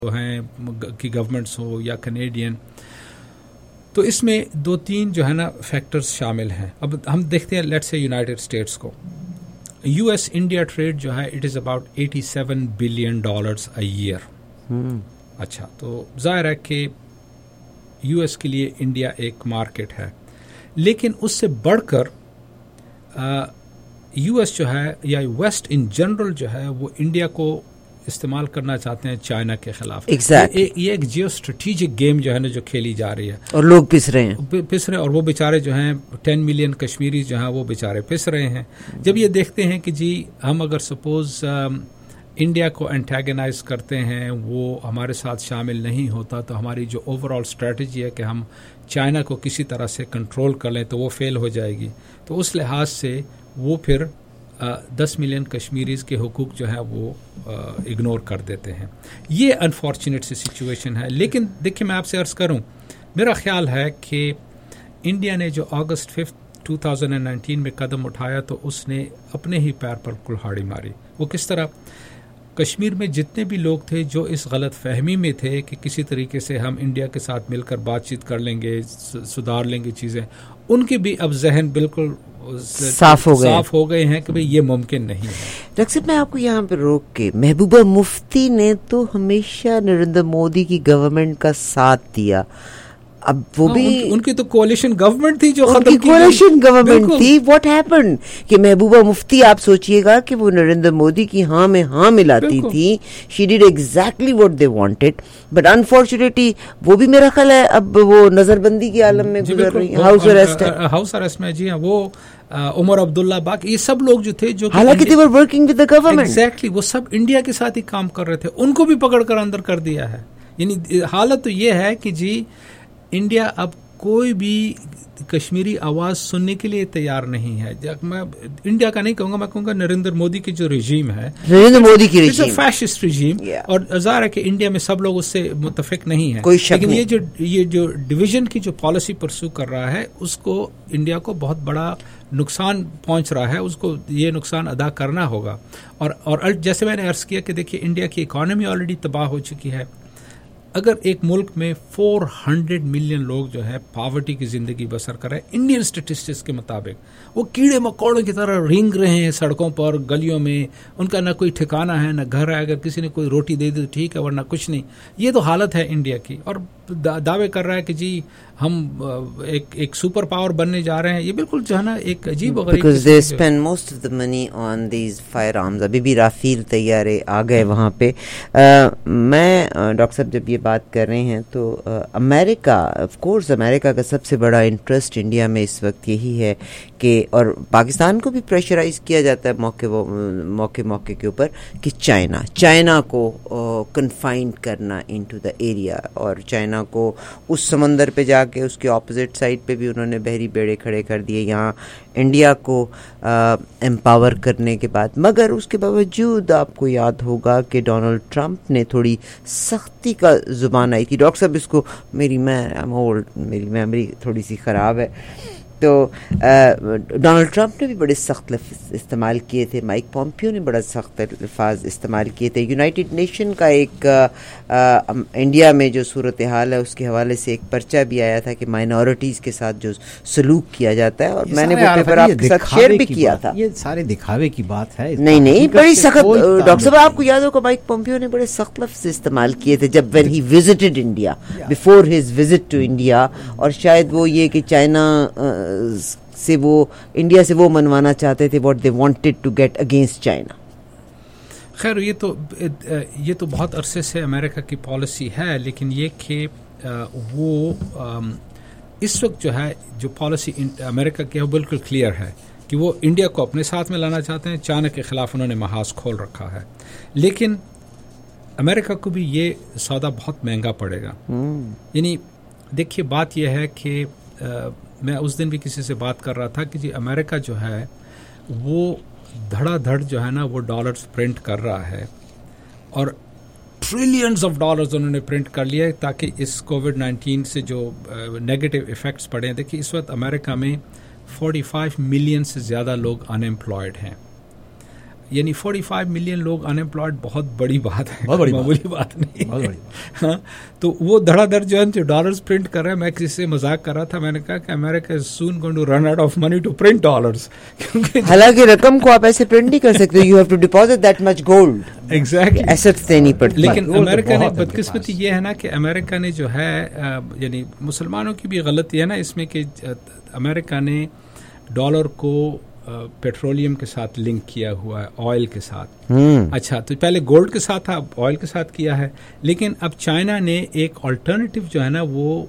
ہیں کی گورنمنٹس ہو یا کینیڈین، تو اس میں 2-3 جو ہے نا فیکٹرز شامل ہیں. اب ہم دیکھتے ہیں لیٹس سے یونائٹڈ اسٹیٹس کو. یو ایس انڈیا ٹریڈ جو ہے it is about $87 billion a year. اچھا، تو ظاہر ہے کہ یو ایس کے لیے انڈیا ایک مارکیٹ ہے، لیکن اس سے بڑھ کر یو ایس جو ہے یا ویسٹ ان جنرل جو ہے وہ انڈیا کو استعمال کرنا چاہتے ہیں چائنا کے خلاف. یہ ایک جیو اسٹریٹجک گیم جو ہے نا جو کھیلی جا رہی ہے، اور لوگ پس رہے ہیں اور وہ بیچارے جو ہیں 10 ملین کشمیری جو ہیں وہ بیچارے پس رہے ہیں. جب یہ دیکھتے ہیں کہ جی ہم اگر سپوز انڈیا کو انٹیگنائز کرتے ہیں، وہ ہمارے ساتھ شامل نہیں ہوتا، تو ہماری جو اوور آل اسٹریٹجی ہے کہ ہم چائنا کو کسی طرح سے کنٹرول کر لیں تو وہ فیل ہو جائے گی. تو اس لحاظ سے وہ پھر 10 ملین کشمیریز کے حقوق جو ہے وہ اگنور کر دیتے ہیں. یہ انفارچونیٹ سی سچویشن ہے. لیکن دیکھیں میں آپ سے عرض کروں، میرا خیال ہے کہ انڈیا نے جو August 5, 2019 میں قدم اٹھایا تو اس نے اپنے ہی پیر پر کلہاڑی ماری. وہ کس طرح؟ کشمیر میں جتنے بھی لوگ تھے جو اس غلط فہمی میں تھے کہ کسی طریقے سے ہم انڈیا کے ساتھ مل کر بات چیت کر لیں گے، سدھار لیں گے چیزیں، ان کے بھی اب ذہن بالکل صاف ہو گئے ہیں کہ بھئی یہ ممکن نہیں ہے. ڈاکٹر صاحب میں آپ کو یہاں پہ روک کے، محبوبہ مفتی نے تو ہمیشہ نریندر مودی کی گورنمنٹ کا ساتھ دیا. اب وہ بھی ان کی تو کولیشن گورنمنٹ تھی جو ختم کی کولیشن گورنمنٹ تھی. واٹ ہیپنڈ کہ محبوبہ مفتی، آپ سوچئے گا کہ وہ نریندر مودی کی ہاں میں ہاں ملاتی تھی. She did exactly what they wanted, but unfortunately وہ بھی میرا خیال ہے اب وہ نظر بندی کے عالم میں گزر رہی ہیں، ہاؤس ارسٹ میں. جی ہاں، وہ عمر عبداللہ باقی یہ سب لوگ جو تھے، جو حالانکہ they were working with the government. Exactly وہ سب انڈیا کے ساتھ ہی کام کر رہے تھے، ان کو بھی پکڑ کر اندر کر دیا ہے. یعنی حالت تو یہ ہے کہ جی انڈیا اب کوئی بھی کشمیری آواز سننے کے لیے تیار نہیں ہے. میں انڈیا کا نہیں کہوں گا، میں کہوں گا نریندر مودی کی جو رجیم ہے، نریندر مودی کی رجیم فیشسٹ رجیم، اور ظاہر ہے کہ انڈیا میں سب لوگ اس سے متفق نہیں ہیں. لیکن یہ جو ڈویژن کی جو پالیسی پرسو کر رہا ہے، اس کو انڈیا کو بہت بڑا نقصان پہنچ رہا ہے. اس کو یہ نقصان ادا کرنا ہوگا. اور جیسے میں نے عرض کیا کہ دیکھیے انڈیا کی اکانومی آلریڈی تباہ ہو چکی ہے. اگر ایک ملک میں 400 ملین لوگ جو ہے پاورٹی کی زندگی بسر کر رہے ہیں، انڈین اسٹیٹسٹکس کے مطابق وہ کیڑے مکوڑوں کی طرح رینگ رہے ہیں سڑکوں پر، گلیوں میں، ان کا نہ کوئی ٹھکانہ ہے نہ گھر ہے. اگر کسی نے کوئی روٹی دے دی تو ٹھیک ہے، ورنہ کچھ نہیں. یہ تو حالت ہے انڈیا کی. اور دعوے کر رہا ہے کہ جی ہم ایک سپر پاور بننے جا رہے ہیں. یہ بالکل جو ہے نا ایک عجیب و غریب، because they spend most of the money on these firearms. ابھی بھی رافیل طیارے آ گئے وہاں پہ. میں ڈاکٹر صاحب جب یہ بات کر رہے ہیں تو امریکہ، آف کورس امریکہ کا سب سے بڑا انٹرسٹ انڈیا میں اس وقت یہی ہے کہ، اور پاکستان کو بھی پریشرائز کیا جاتا ہے موقع کے اوپر کہ چائنا کو کنفائنڈ کرنا انٹو دا ایریا، اور چائنا کو اس سمندر پہ جا کے اس کے اپوزٹ سائڈ پہ بھی انہوں نے بحری بیڑے کھڑے کر دیے یہاں انڈیا کو امپاور کرنے کے بعد. مگر اس کے باوجود آپ کو یاد ہوگا کہ ڈونلڈ ٹرمپ نے تھوڑی سختی کا زبان آئی تھی. ڈاکٹر صاحب اس کو میری میموری تھوڑی سی خراب ہے، تو ڈونلڈ ٹرمپ نے بھی بڑے سخت لفظ استعمال کیے تھے، مائک پومپیو نے بڑا سخت الفاظ استعمال کیے تھے. یونائٹڈ نیشن کا ایک انڈیا میں جو صورتحال ہے اس کے حوالے سے ایک پرچہ بھی آیا تھا کہ مائنورٹیز کے ساتھ جو سلوک کیا جاتا ہے، اور میں نے وہ پیپر آپ کے ساتھ شیئر بھی کیا تھا. یہ سارے دکھاوے کی بات ہے. نہیں بڑی سخت. ڈاکٹر صاحب آپ کو یاد ہوگا مائک پومپیو نے بڑے سخت لفظ استعمال کیے تھے جب when he visited India, before his visit to India, اور شاید وہ یہ کہ چائنا سے وہ انڈیا سے وہ منوانا چاہتے تھے what they wanted to get against China. خیر یہ تو بہت عرصے سے امریکہ کی پالیسی ہے، لیکن یہ کہ وہ اس وقت جو ہے جو پالیسی امریکہ کی ہے وہ بالکل کلیئر ہے کہ وہ انڈیا کو اپنے ساتھ میں لانا چاہتے ہیں. چائنا کے خلاف انہوں نے محاذ کھول رکھا ہے، لیکن امریکہ کو بھی یہ سودا بہت مہنگا پڑے گا. یعنی دیکھیے بات یہ ہے کہ میں اس دن بھی کسی سے بات کر رہا تھا کہ جی امریکہ جو ہے وہ دھڑا دھڑ جو ہے نا وہ ڈالرز پرنٹ کر رہا ہے، اور ٹریلینز آف ڈالرز انہوں نے پرنٹ کر لیا ہے تاکہ اس کووڈ-19 سے جو نیگیٹو ایفیکٹس پڑے ہیں. دیکھیے اس وقت امریکہ میں 45 ملین سے زیادہ لوگ ان ایمپلائڈ ہیں. یعنی 45 ملین لوگ انمپلائڈ بہت بڑی بات ہے, معمولی بات نہیں. ہاں, تو وہ دھڑا دھڑ جو ہے ڈالرز پرنٹ کر رہے ہیں. میں کسی سے مذاق کر رہا تھا, میں نے کہا کہ امریکہ is soon going to run out of money to print dollars, حالانکہ رقم کو آپ ایسے پرنٹ نہیں کر سکتے, you have to deposit that much gold. Exactly, assets دینی پڑتی. لیکن امریکہ نے بدقسمتی یہ ہے نا کہ امریکہ نے جو ہے یعنی مسلمانوں کی بھی غلطی ہے نا اس میں کہ امریکہ نے ڈالر کو پیٹرولیم کے ساتھ لنک کیا ہوا ہے, آئل کے ساتھ. اچھا, تو پہلے گولڈ کے ساتھ تھا, اب آئل کے ساتھ کیا ہے. لیکن اب چائنا نے ایک آلٹرنیٹیو جو ہے نا وہ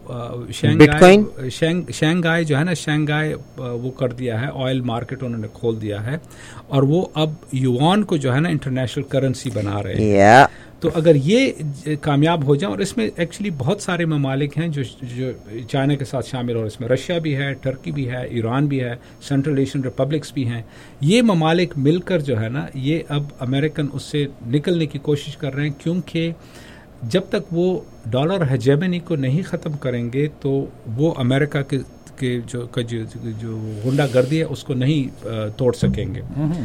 شنگھائی جو ہے نا, شنگھائی وہ کر دیا ہے, آئل مارکیٹ انہوں نے کھول دیا ہے, اور وہ اب یوان کو جو ہے نا انٹرنیشنل کرنسی بنا رہے ہیں. تو اگر یہ کامیاب ہو جائیں, اور اس میں ایکچولی بہت سارے ممالک ہیں جو چائنا کے ساتھ شامل ہو, اس میں رشیا بھی ہے, ٹرکی بھی ہے, ایران بھی ہے, سینٹرل ایشین ریپبلکس بھی ہیں. یہ ممالک مل کر جو ہے نا یہ اب امریکن اس سے نکلنے کی کوشش کر رہے ہیں, کیونکہ جب تک وہ ڈالر ہیجمنی کو نہیں ختم کریں گے تو وہ امریکہ کے جو غنڈہ گردی ہے اس کو نہیں توڑ سکیں گے.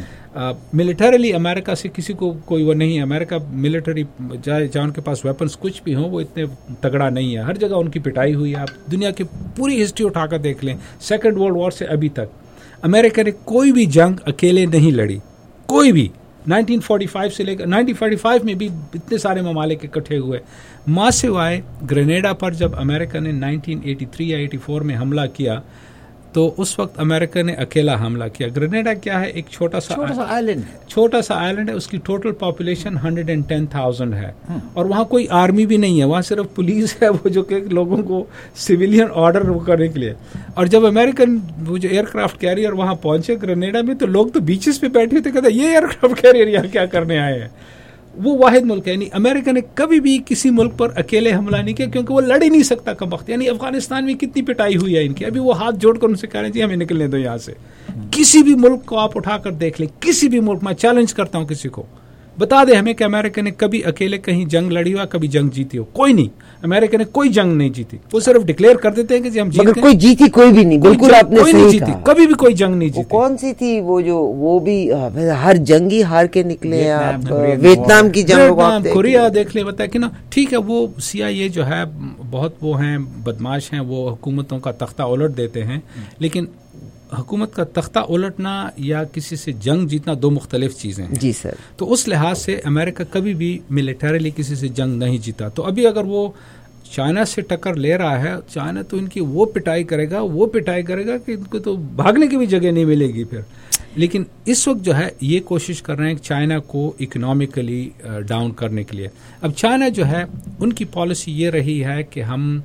ملٹریلی امریکہ سے کسی کو کوئی وہ نہیں ہے. امریکہ ملٹری جہاں ان کے پاس ویپنز کچھ بھی ہوں وہ اتنے تگڑا نہیں ہے. ہر جگہ ان کی پٹائی ہوئی ہے. آپ دنیا کی پوری ہسٹری اٹھا کر دیکھ لیں, سیکنڈ ورلڈ وار سے ابھی تک امریکہ نے کوئی بھی جنگ اکیلے نہیں لڑی, کوئی بھی. 1945 سے لے کر 1945 میں بھی اتنے سارے ممالک اکٹھے ہوئے, ماں سوائے گرینیڈا پر جب امریکہ نے 1983 یا 84 میں حملہ کیا تو اس وقت امریکہ نے اکیلا حملہ کیا. گرینیڈا کیا ہے, ایک چھوٹا سا آئلینڈ ہے, اس کی ٹوٹل پاپولیشن 110,000 ہے, اور وہاں کوئی آرمی بھی نہیں ہے, وہاں صرف پولیس ہے وہ جو کہ لوگوں کو سویلین آرڈر کرنے کے لیے. اور جب امریکن وہ جو ایئر کرافٹ کیریئر وہاں پہنچے گرینیڈا میں, تو لوگ تو بیچز پہ بیٹھے تھے, کہتے یہ ایئر کرافٹ کیریئر یہاں کیا کرنے آئے ہیں. وہ واحد ملک ہے, یعنی امریکہ نے کبھی بھی کسی ملک پر اکیلے حملہ نہیں کیا, کیونکہ وہ لڑ ہی نہیں سکتا کم وقت. یعنی افغانستان میں کتنی پٹائی ہوئی ہے ان کی, ابھی وہ ہاتھ جوڑ کر ان سے کہہ رہے ہیں جی ہمیں نکلنے دو یہاں سے. کسی بھی ملک کو آپ اٹھا کر دیکھ لیں, کسی بھی ملک, میں چیلنج کرتا ہوں کسی کو, بتا دے ہمیں کہ امریکہ نے کبھی اکیلے کہیں جنگ لڑی ہوا, کبھی جنگ جیتی ہو. کوئی نہیں, امریکہ نے کوئی جنگ نہیں جیتی. وہ صرف ڈکلیئر کر دیتے ہیں کہ جی ہم جیت گئے, کوئی جیتی کوئی بھی نہیں. بالکل آپ نے صحیح کہا, کبھی بھی کوئی جنگ نہیں جیتی. کون سی تھی وہ جو وہ بھی ہر جنگی ہار کے نکلے ہیں. آپ ویتنام کی جنگ, کوریا دیکھ لیں, بتا کہ نا ٹھیک ہے وہ CIA جو ہے بہت وہ ہیں بدماش ہیں, وہ حکومتوں کا تختہ الٹ دیتے ہیں, لیکن حکومت کا تختہ الٹنا یا کسی سے جنگ جیتنا دو مختلف چیزیں ہیں. جی سر. تو اس لحاظ سے امریکہ کبھی بھی ملٹریلی کسی سے جنگ نہیں جیتا. تو ابھی اگر وہ چائنا سے ٹکر لے رہا ہے, چائنا تو ان کی وہ پٹائی کرے گا کہ ان کو تو بھاگنے کی بھی جگہ نہیں ملے گی پھر. لیکن اس وقت جو ہے یہ کوشش کر رہے ہیں چائنا کو اکنامکلی ڈاؤن کرنے کے لیے. اب چائنا جو ہے ان کی پالیسی یہ رہی ہے کہ ہم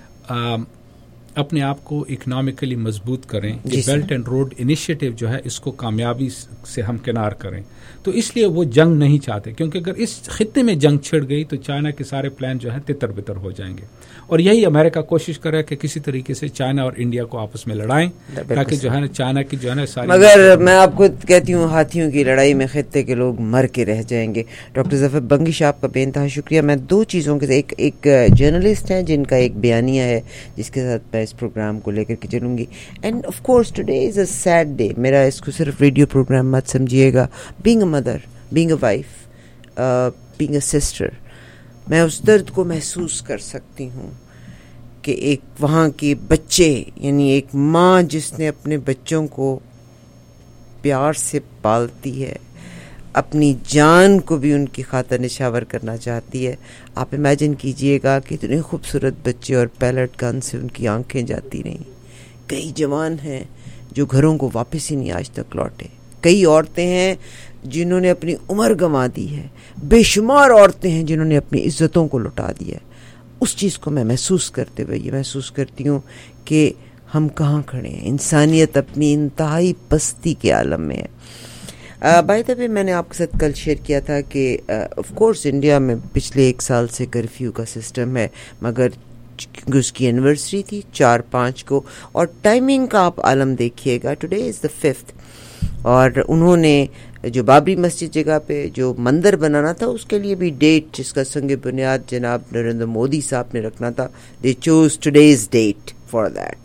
اپنے آپ کو اکنامکلی مضبوط کریں, بیلٹ اینڈ روڈ انیشیٹو جو ہے اس کو کامیابی سے ہمکنار کریں. تو اس لیے وہ جنگ نہیں چاہتے, کیونکہ اگر اس خطے میں جنگ چھڑ گئی تو چائنا کے سارے پلان جو ہیں تتر بتر ہو جائیں گے. اور یہی امریکہ کوشش کرے کہ کسی طریقے سے چائنا اور انڈیا کو آپس میں لڑائیں, تاکہ جو ہے نا چائنا کی جو ہے نا ساری. مگر میں آپ کو کہتی ہوں ہاتھیوں کی لڑائی میں خطے کے لوگ مر کے رہ جائیں گے. ڈاکٹر ظفر بنگی صاحب کا بے انتہا شکریہ. میں دو چیزوں کے ایک جرنلسٹ ہیں جن کا ایک بیانیہ ہے جس کے ساتھ میں اس پروگرام کو لے کر کے چلوں گی. And of course today is a sad day. میرا اس کو صرف ریڈیو پروگرام مت سمجھیے گا. Being a mother, being a wife, being a sister, میں اس درد کو محسوس کر سکتی ہوں کہ ایک وہاں کے بچے, یعنی ایک ماں جس نے اپنے بچوں کو پیار سے پالتی ہے, اپنی جان کو بھی ان کی خاطر نشاور کرنا چاہتی ہے. آپ امیجن کیجئے گا کہ اتنے خوبصورت بچے اور پیلٹ گن سے ان کی آنکھیں جاتی رہیں. کئی جوان ہیں جو گھروں کو واپس ہی نہیں آج تک لوٹے. کئی عورتیں ہیں جنہوں نے اپنی عمر گنوا دی ہے. بے شمار عورتیں ہیں جنہوں نے اپنی عزتوں کو لٹا دیا ہے. اس چیز کو میں محسوس کرتے ہوئے یہ محسوس کرتی ہوں کہ ہم کہاں کھڑے ہیں. انسانیت اپنی انتہائی پستی کے عالم میں ہے. بائی دا وے میں نے آپ کے ساتھ کل شیئر کیا تھا کہ آف کورس انڈیا میں پچھلے 1 سال سے کرفیو کا سسٹم ہے, مگر کیونکہ اس کی اینیورسری تھی 4/5 کو, اور ٹائمنگ کا آپ عالم دیکھیے گا. ٹوڈے از دا 5th, اور انہوں نے جو بابری مسجد جگہ پہ جو مندر بنانا تھا اس کے لیے بھی ڈیٹ جس کا سنگ بنیاد جناب نریندر مودی صاحب نے رکھنا تھا. They choose today's date for that.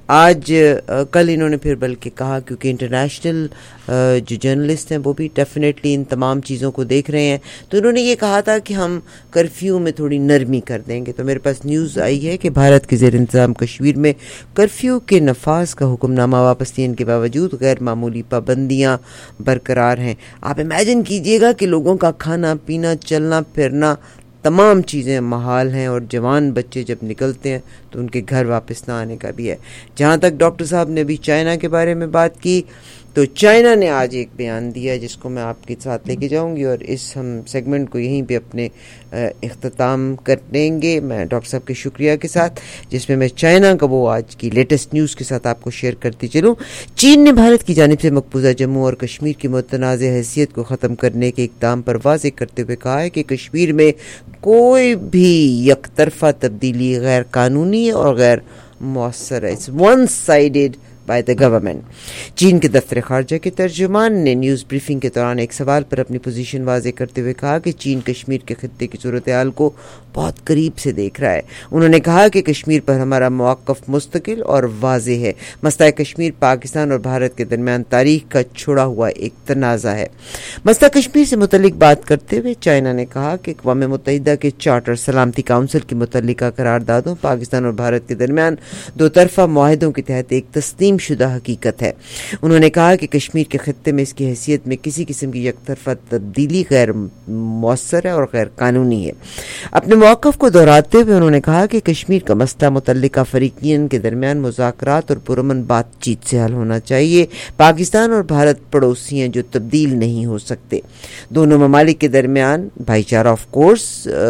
آج کل انہوں نے پھر بلکہ کہا کیونکہ انٹرنیشنل جو جرنلسٹ ہیں وہ بھی ڈیفینیٹلی ان تمام چیزوں کو دیکھ رہے ہیں، تو انہوں نے یہ کہا تھا کہ ہم کرفیو میں تھوڑی نرمی کر دیں گے. تو میرے پاس نیوز آئی ہے کہ بھارت کے زیر انتظام کشمیر میں کرفیو کے نفاذ کا حکم نامہ واپس لینے کے باوجود غیر معمولی پابندیاں برقرار ہیں. آپ امیجن کیجئے گا کہ لوگوں کا کھانا پینا، چلنا پھرنا، تمام چیزیں محال ہیں، اور جوان بچے جب نکلتے ہیں تو ان کے گھر واپس نہ آنے کا بھی ہے. جہاں تک ڈاکٹر صاحب نے بھی چائنا کے بارے میں بات کی، تو چائنا نے آج ایک بیان دیا جس کو میں آپ کے ساتھ لے کے جاؤں گی، اور ہم سیگمنٹ کو یہیں پہ اپنے اختتام کر دیں گے میں ڈاکٹر صاحب کے شکریہ کے ساتھ، جس میں چائنا کا وہ آج کی لیٹسٹ نیوز کے ساتھ آپ کو شیئر کرتی چلوں. چین نے بھارت کی جانب سے مقبوضہ جموں اور کشمیر کی متنازع حیثیت کو ختم کرنے کے اقدام پر واضح کرتے ہوئے کہا ہے کہ کشمیر میں کوئی بھی یک طرفہ تبدیلی غیر قانونی اور غیر مؤثر ہے. It's one sided by the government. چین کے دفتر خارجہ کے ترجمان نے نیوز بریفنگ کے دوران ایک سوال پر اپنی پوزیشن واضح کرتے ہوئے کہا کہ چین کشمیر کے خطے کی صورتحال کو بہت قریب سے دیکھ رہا ہے. انہوں نے کہا کہ کشمیر پر ہمارا موقف مستقل اور واضح ہے. مسئلہ کشمیر پاکستان اور بھارت کے درمیان تاریخ کا چھڑا ہوا ایک تنازع ہے. مسئلہ کشمیر سے متعلق بات کرتے ہوئے چائنا نے کہا کہ اقوام متحدہ کے چارٹر سلامتی کونسل کی متعلقہ قراردادوں پاکستان اور بھارت کے درمیان دو طرفہ معاہدوں کے تحت ایک تسلیم شدہ حقیقت ہے. انہوں نے کہا کہ کشمیر کے خطے میں اس کی حیثیت میں کسی قسم کی یک طرفہ تبدیلی غیر مؤثر ہے اور غیر قانونی ہے. اپنے موقف کو دہراتے ہوئے انہوں نے کہا کہ کشمیر کا مسئلہ متعلقہ فریقین کے درمیان مذاکرات اور پرامن بات چیت سے حل ہونا چاہیے. پاکستان اور بھارت پڑوسی ہیں جو تبدیل نہیں ہو سکتے. دونوں ممالک کے درمیان بھائی چارہ آف کورس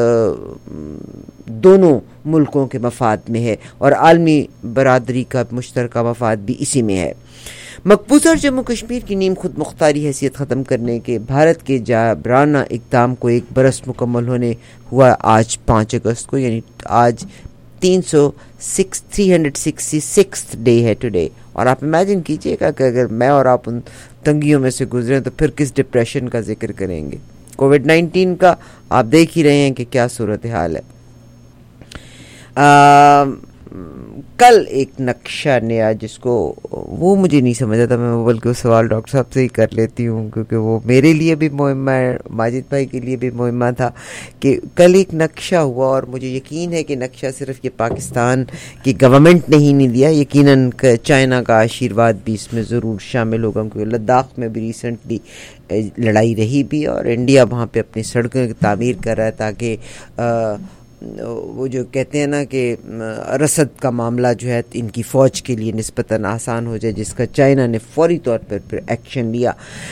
دونوں ملکوں کے مفاد میں ہے اور عالمی برادری کا مشترکہ مفاد بھی اسی میں ہے. مقبوضہ اور جموں کشمیر کی نیم خود مختاری حیثیت ختم کرنے کے بھارت کے جابرانہ اقدام کو ایک برس مکمل ہونے ہوا آج 5 اگست کو، یعنی آج 366 ڈے ہے ٹوڈے. اور آپ امیجن کیجئے گا کہ اگر میں اور آپ ان تنگیوں میں سے گزریں تو پھر کس ڈپریشن کا ذکر کریں گے. کووڈ-19 کا آپ دیکھ ہی رہے ہیں کہ کیا صورتحال ہے. کل ایک نقشہ نیا جس کو وہ مجھے نہیں سمجھا تھا، میں بلکہ وہ سوال ڈاکٹر صاحب سے ہی کر لیتی ہوں کیونکہ وہ میرے لیے بھی مہمہ ہے، ماجد بھائی کے لیے بھی مہمہ تھا، کہ کل ایک نقشہ ہوا اور مجھے یقین ہے کہ نقشہ صرف یہ پاکستان کی گورنمنٹ نے ہی نہیں دیا، یقیناً چائنا کا آشیرواد بھی اس میں ضرور شامل ہوگا کیونکہ لداخ میں بھی ریسنٹلی لڑائی رہی بھی اور انڈیا وہاں پہ اپنی سڑکوں کی تعمیر کر رہا ہے تاکہ وہ جو کہتے ہیں نا کہ رسد کا معاملہ جو ہے ان کی فوج کے لیے نسبتاً آسان ہو جائے، جس کا چائنا نے فوری طور پر پھر ایکشن لیا.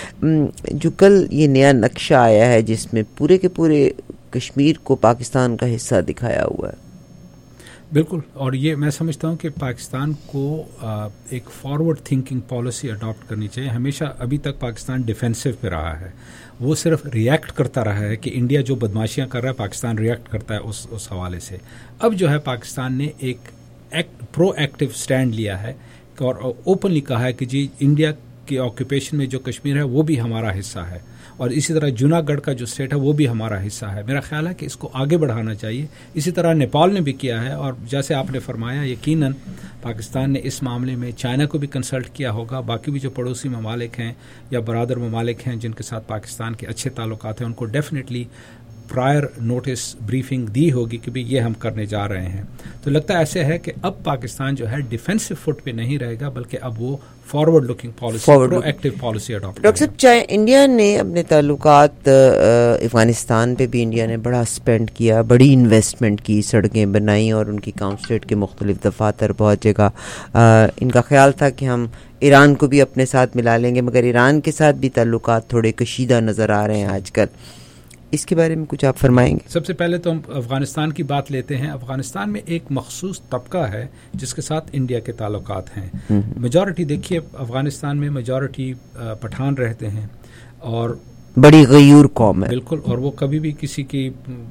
جو کل یہ نیا نقشہ آیا ہے جس میں پورے کے پورے کشمیر کو پاکستان کا حصہ دکھایا ہوا ہے. بالکل، اور یہ میں سمجھتا ہوں کہ پاکستان کو ایک فارورڈ تھنکنگ پالیسی اڈاپٹ کرنی چاہیے. ہمیشہ ابھی تک پاکستان ڈیفینسو پہ رہا ہے، وہ صرف ریئیکٹ کرتا رہا ہے کہ انڈیا جو بدماشیاں کر رہا ہے پاکستان ریئیکٹ کرتا ہے اس حوالے سے. اب جو ہے پاکستان نے ایک پرو ایکٹیو سٹینڈ لیا ہے اور اوپنلی کہا ہے کہ جی انڈیا کی آکوپیشن میں جو کشمیر ہے وہ بھی ہمارا حصہ ہے، اور اسی طرح جوناگڑھ کا جو اسٹیٹ ہے وہ بھی ہمارا حصہ ہے. میرا خیال ہے کہ اس کو آگے بڑھانا چاہیے. اسی طرح نیپال نے بھی کیا ہے، اور جیسے آپ نے فرمایا یقیناً پاکستان نے اس معاملے میں چائنا کو بھی کنسلٹ کیا ہوگا. باقی بھی جو پڑوسی ممالک ہیں یا برادر ممالک ہیں جن کے ساتھ پاکستان کے اچھے تعلقات ہیں ان کو ڈیفینیٹلی پرائر نوٹس بریفنگ دی ہوگی کہ بھی یہ ہم کرنے جا رہے ہیں. تو لگتا ہے ایسے ہے کہ اب پاکستان جو ہے ڈیفینسو فٹ پہ نہیں رہے گا بلکہ اب وہ forward looking policy, proactive policy adopt. Doctor صاحب انڈیا نے اپنے تعلقات افغانستان پہ بھی انڈیا نے بڑا اسپینڈ کیا، بڑی انویسٹمنٹ کی، سڑکیں بنائیں اور ان کی کاؤنسلیٹ کے مختلف دفاتر بہت جگہ. ان کا خیال تھا کہ ہم ایران کو بھی اپنے ساتھ ملا لیں گے، مگر ایران کے ساتھ بھی تعلقات تھوڑے کشیدہ نظر آ رہے ہیں آج کل. اس کے بارے میں کچھ آپ فرمائیں گے؟ سب سے پہلے تو ہم افغانستان کی بات لیتے ہیں. افغانستان میں ایک مخصوص طبقہ ہے جس کے ساتھ انڈیا کے تعلقات ہیں. میجورٹی دیکھیے افغانستان میں میجورٹی پٹھان رہتے ہیں اور بڑی غیور قوم ہے بالکل، اور وہ کبھی بھی کسی کی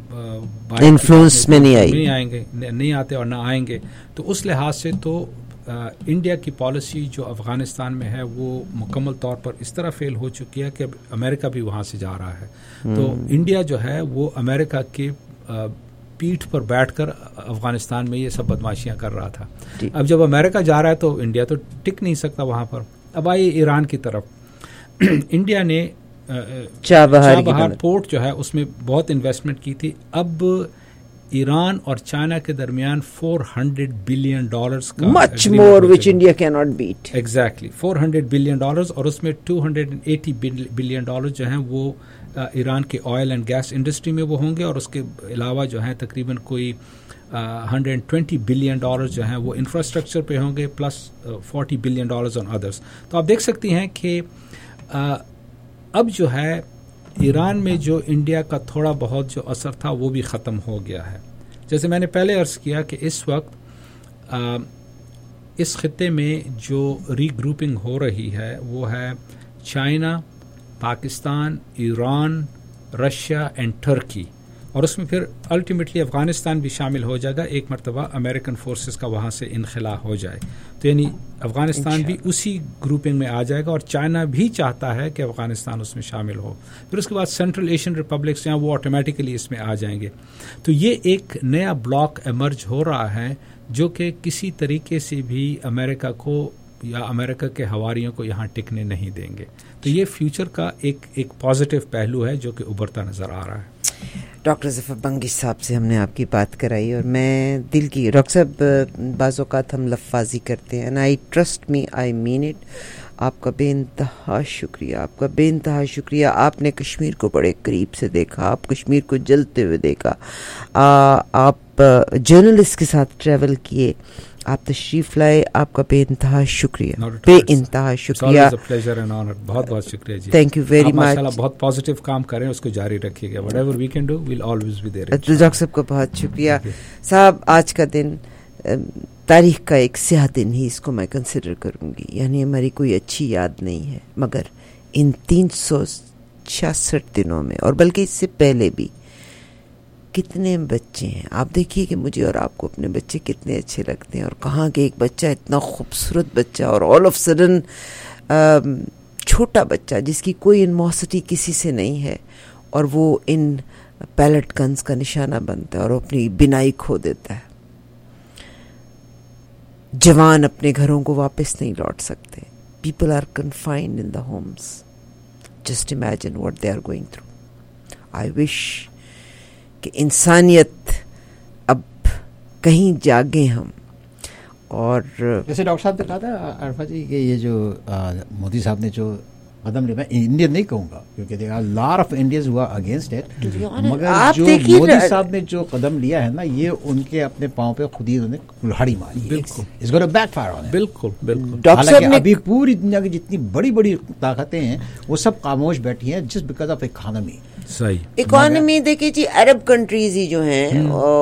انفلوئنس میں نہیں آتے اور نہ آئیں گے. تو اس لحاظ سے تو انڈیا کی پالیسی جو افغانستان میں ہے وہ مکمل طور پر اس طرح فیل ہو چکی ہے کہ امریکہ بھی وہاں سے جا رہا ہے. تو انڈیا جو ہے وہ امریکہ کے پیٹھ پر بیٹھ کر افغانستان میں یہ سب بدماشیاں کر رہا تھا. اب جب امریکہ جا رہا ہے تو انڈیا تو ٹک نہیں سکتا وہاں پر. اب آئیے ایران کی طرف. انڈیا نے چابہار پورٹ جو ہے اس میں بہت انویسٹمنٹ کی تھی. اب ایران اور چائنا کے درمیان $400 بلین کا much more which India cannot beat. Exactly, $400 billion اور اس میں $280 بلین جو ہیں وہ ایران کے آئل اینڈ گیس انڈسٹری میں وہ ہوں گے, اور اس کے علاوہ جو ہیں تقریباً کوئی $120 بلین جو ہیں وہ انفراسٹرکچر پہ ہوں گے, پلس $40 بلین آن ادرس. تو آپ دیکھ سکتی ہیں کہ اب جو ہے ایران میں جو انڈیا کا تھوڑا بہت جو اثر تھا وہ بھی ختم ہو گیا ہے. جیسے میں نے پہلے عرض کیا کہ اس وقت اس خطے میں جو ری گروپنگ ہو رہی ہے وہ ہے China, Pakistan, Iran, Russia and Turkey, اور اس میں پھر الٹیمیٹلی افغانستان بھی شامل ہو جائے گا ایک مرتبہ امریکن فورسز کا وہاں سے انخلا ہو جائے. تو یعنی افغانستان بھی اسی گروپنگ میں آ جائے گا, اور چائنا بھی چاہتا ہے کہ افغانستان اس میں شامل ہو. پھر اس کے بعد سینٹرل ایشین ریپبلکس ہیں وہ آٹومیٹیکلی اس میں آ جائیں گے. تو یہ ایک نیا بلاک ایمرج ہو رہا ہے جو کہ کسی طریقے سے بھی امریکہ کو یا امریکہ کے حواریوں کو یہاں ٹکنے نہیں دیں گے. تو یہ فیوچر کا ایک پازیٹیو پہلو ہے جو کہ ابھرتا نظر آ رہا ہے. ڈاکٹر ظفر بنگی صاحب سے ہم نے آپ کی بات کرائی, اور میں دل کی, ڈاکٹر صاحب بعض اوقات ہم لفاظی کرتے ہیں, and I trust me I mean it. آپ کا بے انتہا شکریہ, آپ کا بے انتہا شکریہ. آپ نے کشمیر کو بڑے قریب سے دیکھا, آپ کشمیر کو جلتے ہوئے دیکھا, آپ جرنلسٹ کے ساتھ ٹریول کیے, آپ تشریف لائے, آپ کا بے انتہا شکریہ, بے انتہا شکریہ. بہت بہت شکریہ جی, تھینک یو ویری مچ. بہت پازیٹیو کام کریں, اس کو جاری رکھیے گا. whatever we can do we'll always be there. Doctor صاحب کو بہت شکریہ. صاحب آج کا دن تاریخ کا ایک سیاہ دن ہی اس کو میں کنسیڈر کروں گی, یعنی ہماری کوئی اچھی یاد نہیں ہے, مگر ان 366 دنوں میں, اور بلکہ اس سے پہلے بھی, کتنے بچے ہیں. آپ دیکھیے کہ مجھے اور آپ کو اپنے بچے کتنے اچھے لگتے ہیں, اور کہاں کہ ایک بچہ اتنا خوبصورت بچہ, اور آل آف سڈن چھوٹا بچہ جس کی کوئی انموسٹی کسی سے نہیں ہے, اور وہ ان پیلٹ گنز کا نشانہ بنتا ہے اور اپنی بینائی کھو دیتا ہے. جوان اپنے گھروں کو واپس نہیں لوٹ سکتے. People are confined in the homes. Just imagine what they are going through. I wish کہ انسانیت اب کہیں جاگیں ہم. اور جیسے ڈاکٹر صاحب نے کہا تھا عارفہ جی کہ یہ جو مودی صاحب نے جو قدم لیا, میں انڈین نہیں کہوں گا کیونکہ there are lot of Indians who are against it, مگر جو مودی صاحب نے جو قدم لیا ہے نا, یہ ان کے اپنے پاؤں پہ خود ہی انہوں نے کلہاڑی ماری. بالکل it's going to backfire on it. بالکل. حالانکہ ابھی پوری دنیا کی جتنی بڑی بڑی طاقتیں ہیں وہ سب خاموش بیٹھی ہیں just because of economy. صحیح اکانومی دیکھیے جی, عرب کنٹریز ہی جو ہیں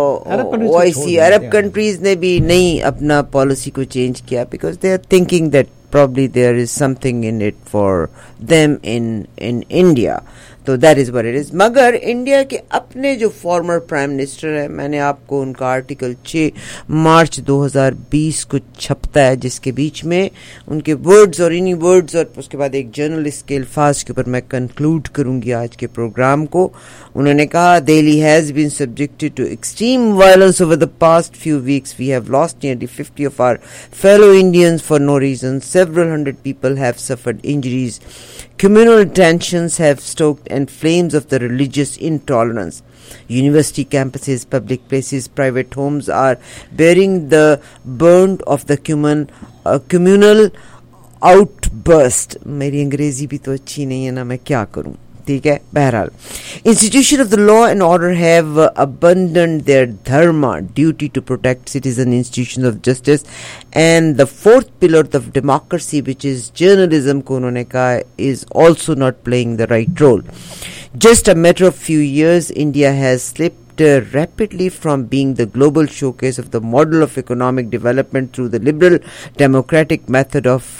عرب کنٹریز نے بھی نہیں اپنا پالیسی کو چینج کیا, because they are thinking that probably there is something in it for them in India. تو that is what it is. مگر انڈیا کے اپنے جو فارمر پرائم منسٹر ہے, میں نے آپ کو ان کا آرٹیکل 6 مارچ 2020 کو چھپتا ہے, جس کے بیچ میں ان کے ورڈز اور انہی ورڈز اور اس کے بعد ایک جرنلسٹ کے الفاظ کے اوپر میں کنکلوڈ کروں گی آج کے پروگرام کو. انہوں نے کہا, Delhi has been subjected to extreme violence over the past few weeks. We have lost nearly 50 of our fellow Indians for no reason. Several hundred people have suffered injuries. Communal tensions have stoked and flames of the religious intolerance. University campuses, public places, private homes are bearing the burnt of the communal outburst. میری انگریزی بھی تو اچھی نہیں ہے نا, میں کیا کروں. ٹھیک ہے, بہرحال institution of the law and order have abandoned their dharma, duty to protect citizen institutions of justice, and the fourth pillar of democracy, which is journalism, ko unhone kaha, is also not playing the right role. Just a matter of few years, India has slipped rapidly from being the global showcase of the model of economic development through the liberal democratic method of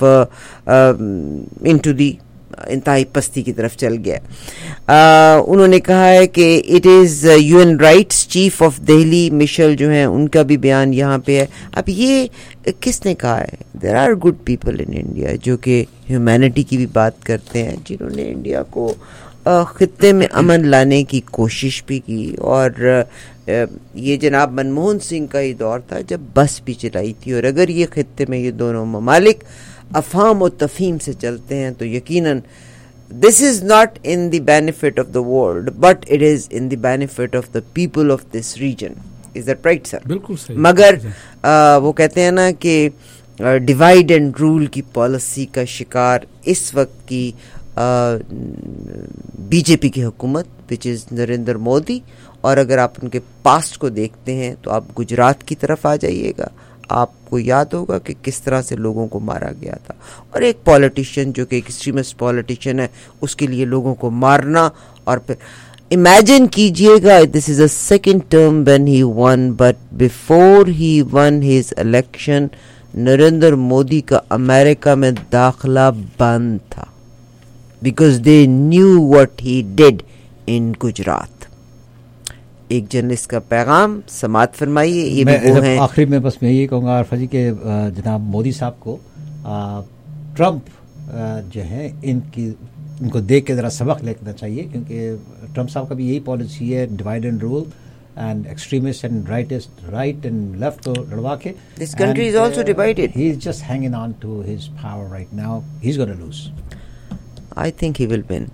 into the انتہائی پستی کی طرف چل گیا. انہوں نے کہا ہے کہ it is UN rights chief of Delhi Michelle جو ہیں, ان کا بھی بیان یہاں پہ ہے. اب یہ کس نے کہا ہے؟ There are good people in India جو کہ ہیومینٹی کی بھی بات کرتے ہیں, جنہوں نے انڈیا کو خطے میں امن لانے کی کوشش بھی کی, اور یہ جناب منموہن سنگھ کا ہی دور تھا جب بس بھی چلائی تھی. اور اگر یہ خطے میں یہ دونوں ممالک افہام و تفہیم سے چلتے ہیں تو یقیناً this is not in the benefit of the world but it is in the benefit of the people of this region. Is that right sir? بالکل صحیح. مگر وہ کہتے ہیں نا کہ ڈیوائڈ اینڈ رول کی پالیسی کا شکار اس وقت کی بی جے پی کی حکومت وچ از نریندر مودی. اور اگر آپ ان کے پاسٹ کو دیکھتے ہیں تو آپ گجرات کی طرف آ جائیے گا, آپ کو یاد ہوگا کہ کس طرح سے لوگوں کو مارا گیا تھا. اور ایک پولیٹیشین جو کہ ایک ایکسٹریمسٹ پولیٹیشین ہے, اس کے لیے لوگوں کو مارنا. اور پھر امیجن کیجئے گا, this is a second term when he won, but before he won his election Narendra Modi کا امریکہ میں داخلہ بند تھا, because they knew what he did in Gujarat. ایک جرنلسٹ کا پیغام سماعت فرمائیے. یہ بھی وہ ہیں. آخری میں بس میں یہ کہوں گا عارفہ جی کہ جناب مودی صاحب کو ٹرمپ جو ہے ان کو دیکھ کے ذرا سبق لینا چاہیے, کیونکہ ٹرمپ صاحب کا بھی یہی پالیسی ہے, divide and rule and extremist and right and left کو لڑوا کے. This country is also divided. He is just hanging on to his power right now. He's going to lose. I think he will win.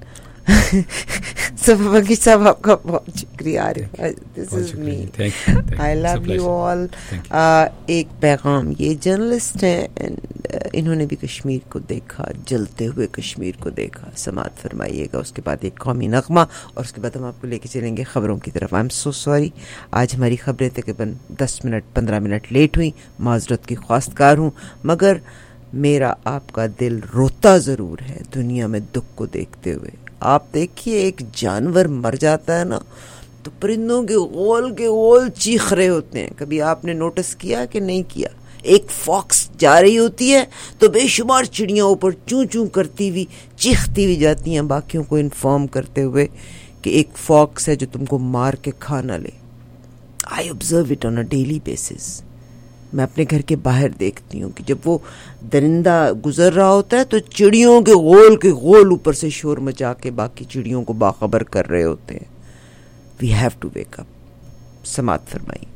Safi صاحب آپ کا بہت شکریہ. This is me, I love you all. ایک پیغام, یہ journalist ہیں, انہوں نے بھی کشمیر کو دیکھا, جلتے ہوئے کشمیر کو دیکھا. سماعت فرمائیے گا, اس کے بعد ایک قومی نغمہ, اور اس کے بعد ہم آپ کو لے کے چلیں گے خبروں کی طرف. آئی ایم سو سوری, آج ہماری خبریں تقریباً 10-15 منٹ لیٹ ہوئیں, معذرت کی خواستگار ہوں. مگر میرا آپ کا دل روتا ضرور ہے دنیا میں دکھ کو دیکھتے ہوئے. آپ دیکھیے, ایک جانور مر جاتا ہے نا تو پرندوں کے غول چیخ رہے ہوتے ہیں. کبھی آپ نے نوٹس کیا کہ نہیں کیا؟ ایک فاکس جا رہی ہوتی ہے تو بے شمار چڑیاں اوپر چوں چوں کرتی ہوئی چیختی ہوئی جاتی ہیں, باقیوں کو انفارم کرتے ہوئے کہ ایک فاکس ہے جو تم کو مار کے کھا نہ لے. I observe it on a daily basis. میں اپنے گھر کے باہر دیکھتی ہوں کہ جب وہ درندہ گزر رہا ہوتا ہے تو چڑیوں کے غول اوپر سے شور مچا کے باقی چڑیوں کو باخبر کر رہے ہوتے ہیں. We have to wake up. سماعت فرمائی.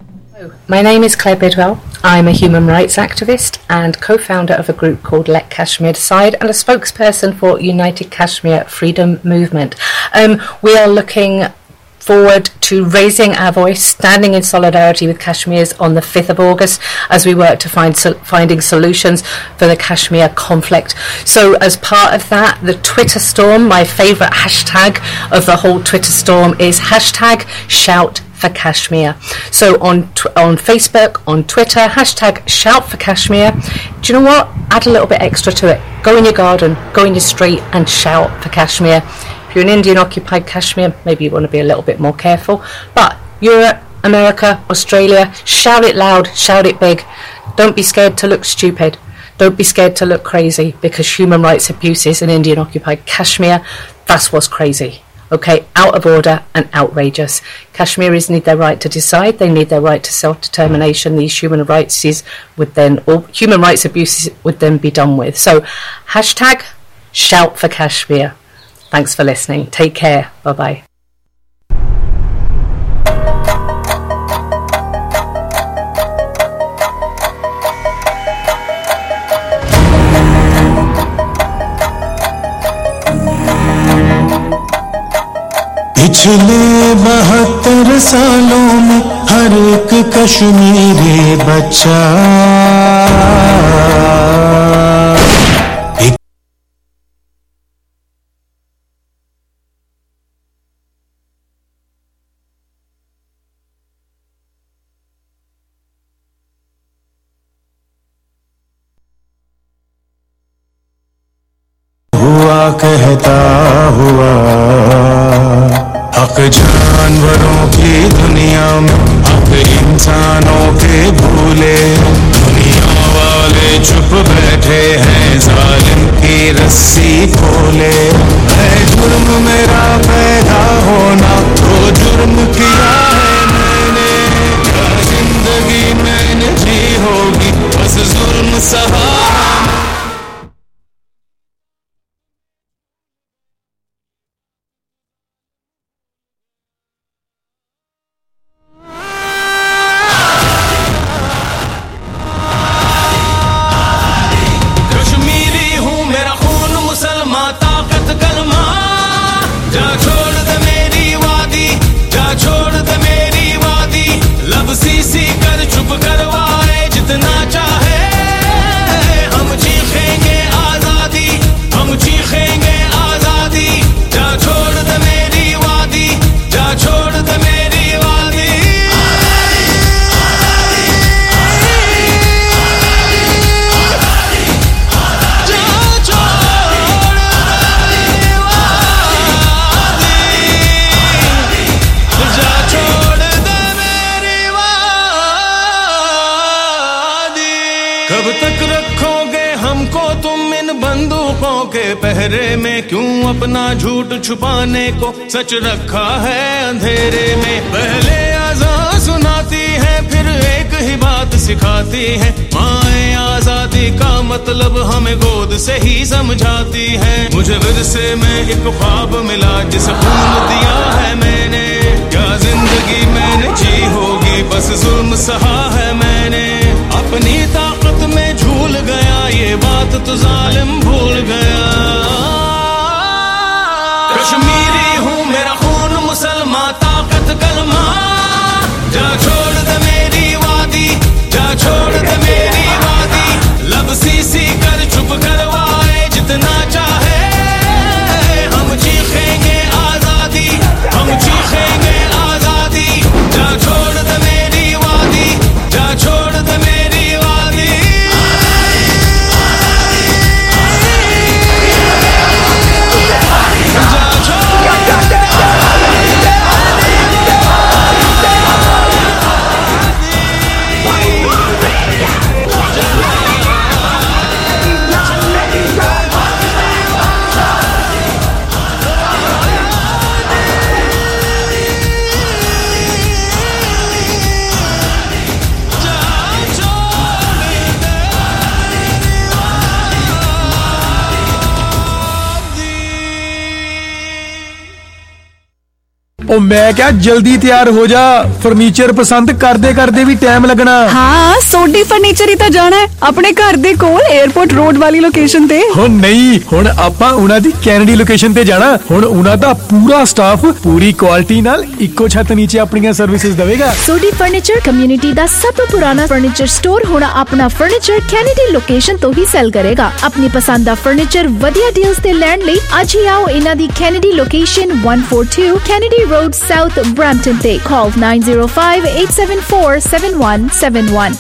My name is Claire Bidwell. I'm a human rights activist and co-founder of a group called Let Kashmir Decide and a spokesperson for United Kashmir Freedom Movement. We are looking forward to raising our voice, standing in solidarity with Kashmirs on the 5th of August as we work to finding solutions for the Kashmir conflict. So as part of that, the Twitter storm, my favourite hashtag of the whole Twitter storm is hashtag Shout for Kashmir. So on Facebook, on Twitter, hashtag Shout for Kashmir. Do you know what? Add a little bit extra to it. Go in your garden, go in your street and shout for Kashmir. If you're in Indian-occupied Kashmir, maybe you want to be a little bit more careful. But Europe, America, Australia, shout it loud, shout it big. Don't be scared to look stupid. Don't be scared to look crazy, because human rights abuses in Indian-occupied Kashmir, that's what's crazy. Okay, out of order and outrageous. Kashmiris need their right to decide. They need their right to self-determination. These human rights abuses would then be done with. So, hashtag Shout for Kashmir. Thanks for listening. Take care. Bye-bye. پچھلے 72 سالوں میں ہر ایک کشمیری بچہ ہوا کہتا ہوا حق جانوروں کی دنیا میں حق انسانوں کے بھولے دنیا والے چپ بیٹھے ہیں ظالم کی رسی کھولے ہے جرم میرا پیدا ہونا تو جرم کیا ہے میں نے کیا زندگی میں نے جی ہوگی بس ظلم سہا कर चुप करवाए जितना चाहे, हम चीखेंगे आजादी, हम चीखेंगे आजादी, जा छोड़ दे मेरी वादी, जा छोड़ दे मेरी वादी, कब तक रखोगे हमको तुम इन बंदूकों के पहरे में, क्यों अपना झूठ छुपाने को सच रखा है अंधेरे में। पहले आज़ाद सुनाती है फिर एक ही बात सिखाती है, माएँ आजादी का मतलब हमें गोद से ही समझाती है। मुझे विरसे में एक ख्वाब मिला जिसे खून दिया है मैंने, क्या जिंदगी मैंने जी होगी बस जुल्म सहा है मैंने, अपनी ताकत में झूल गया ये बात तो जालिम भूल गया। कश्मीरी हूँ मेरा खून मुसलमान ताकत कलमा, जा छोड़ दे मेरी वादी, जा छोड़ दे मेरी वादी, लब सी कर चुप करवाए जितना चाहे, हम चीखेंगे आजादी, हम चीखेंगे आजादी, जा छोड़ दे मेरी वादी, जा छोड़ दे मेरी वादी। ओ मैं क्या जल्दी तैयार हो जा, फर्नीचर पसंद करदे भी टाइम लगना। हाँ सोडी फर्नीचर ही तो जाना है अपने घर दे कोल एयरपोर्ट रोड वाली लोकेशन ते। हो नहीं हुण आपां उना दी कैनेडी लोकेशन ते जाना, हुण उना दा पूरा स्टाफ पूरी क्वालिटी नाल इक्को छत नीचे अपनी सर्विसेज देवेगा। सोडी फर्नीचर कम्युनिटी दा सब तो पुराना फर्नीचर स्टोर हुण अपना फर्नीचर कैनेडी लोकेशन तो ही सेल करेगा। अपनी पसंद दा फर्नीचर वधिया डील्स ते लैण लई अज ही आओ इना दी Kennedy location 142 Kennedy road South Brampton Day. Call 905-874-7171.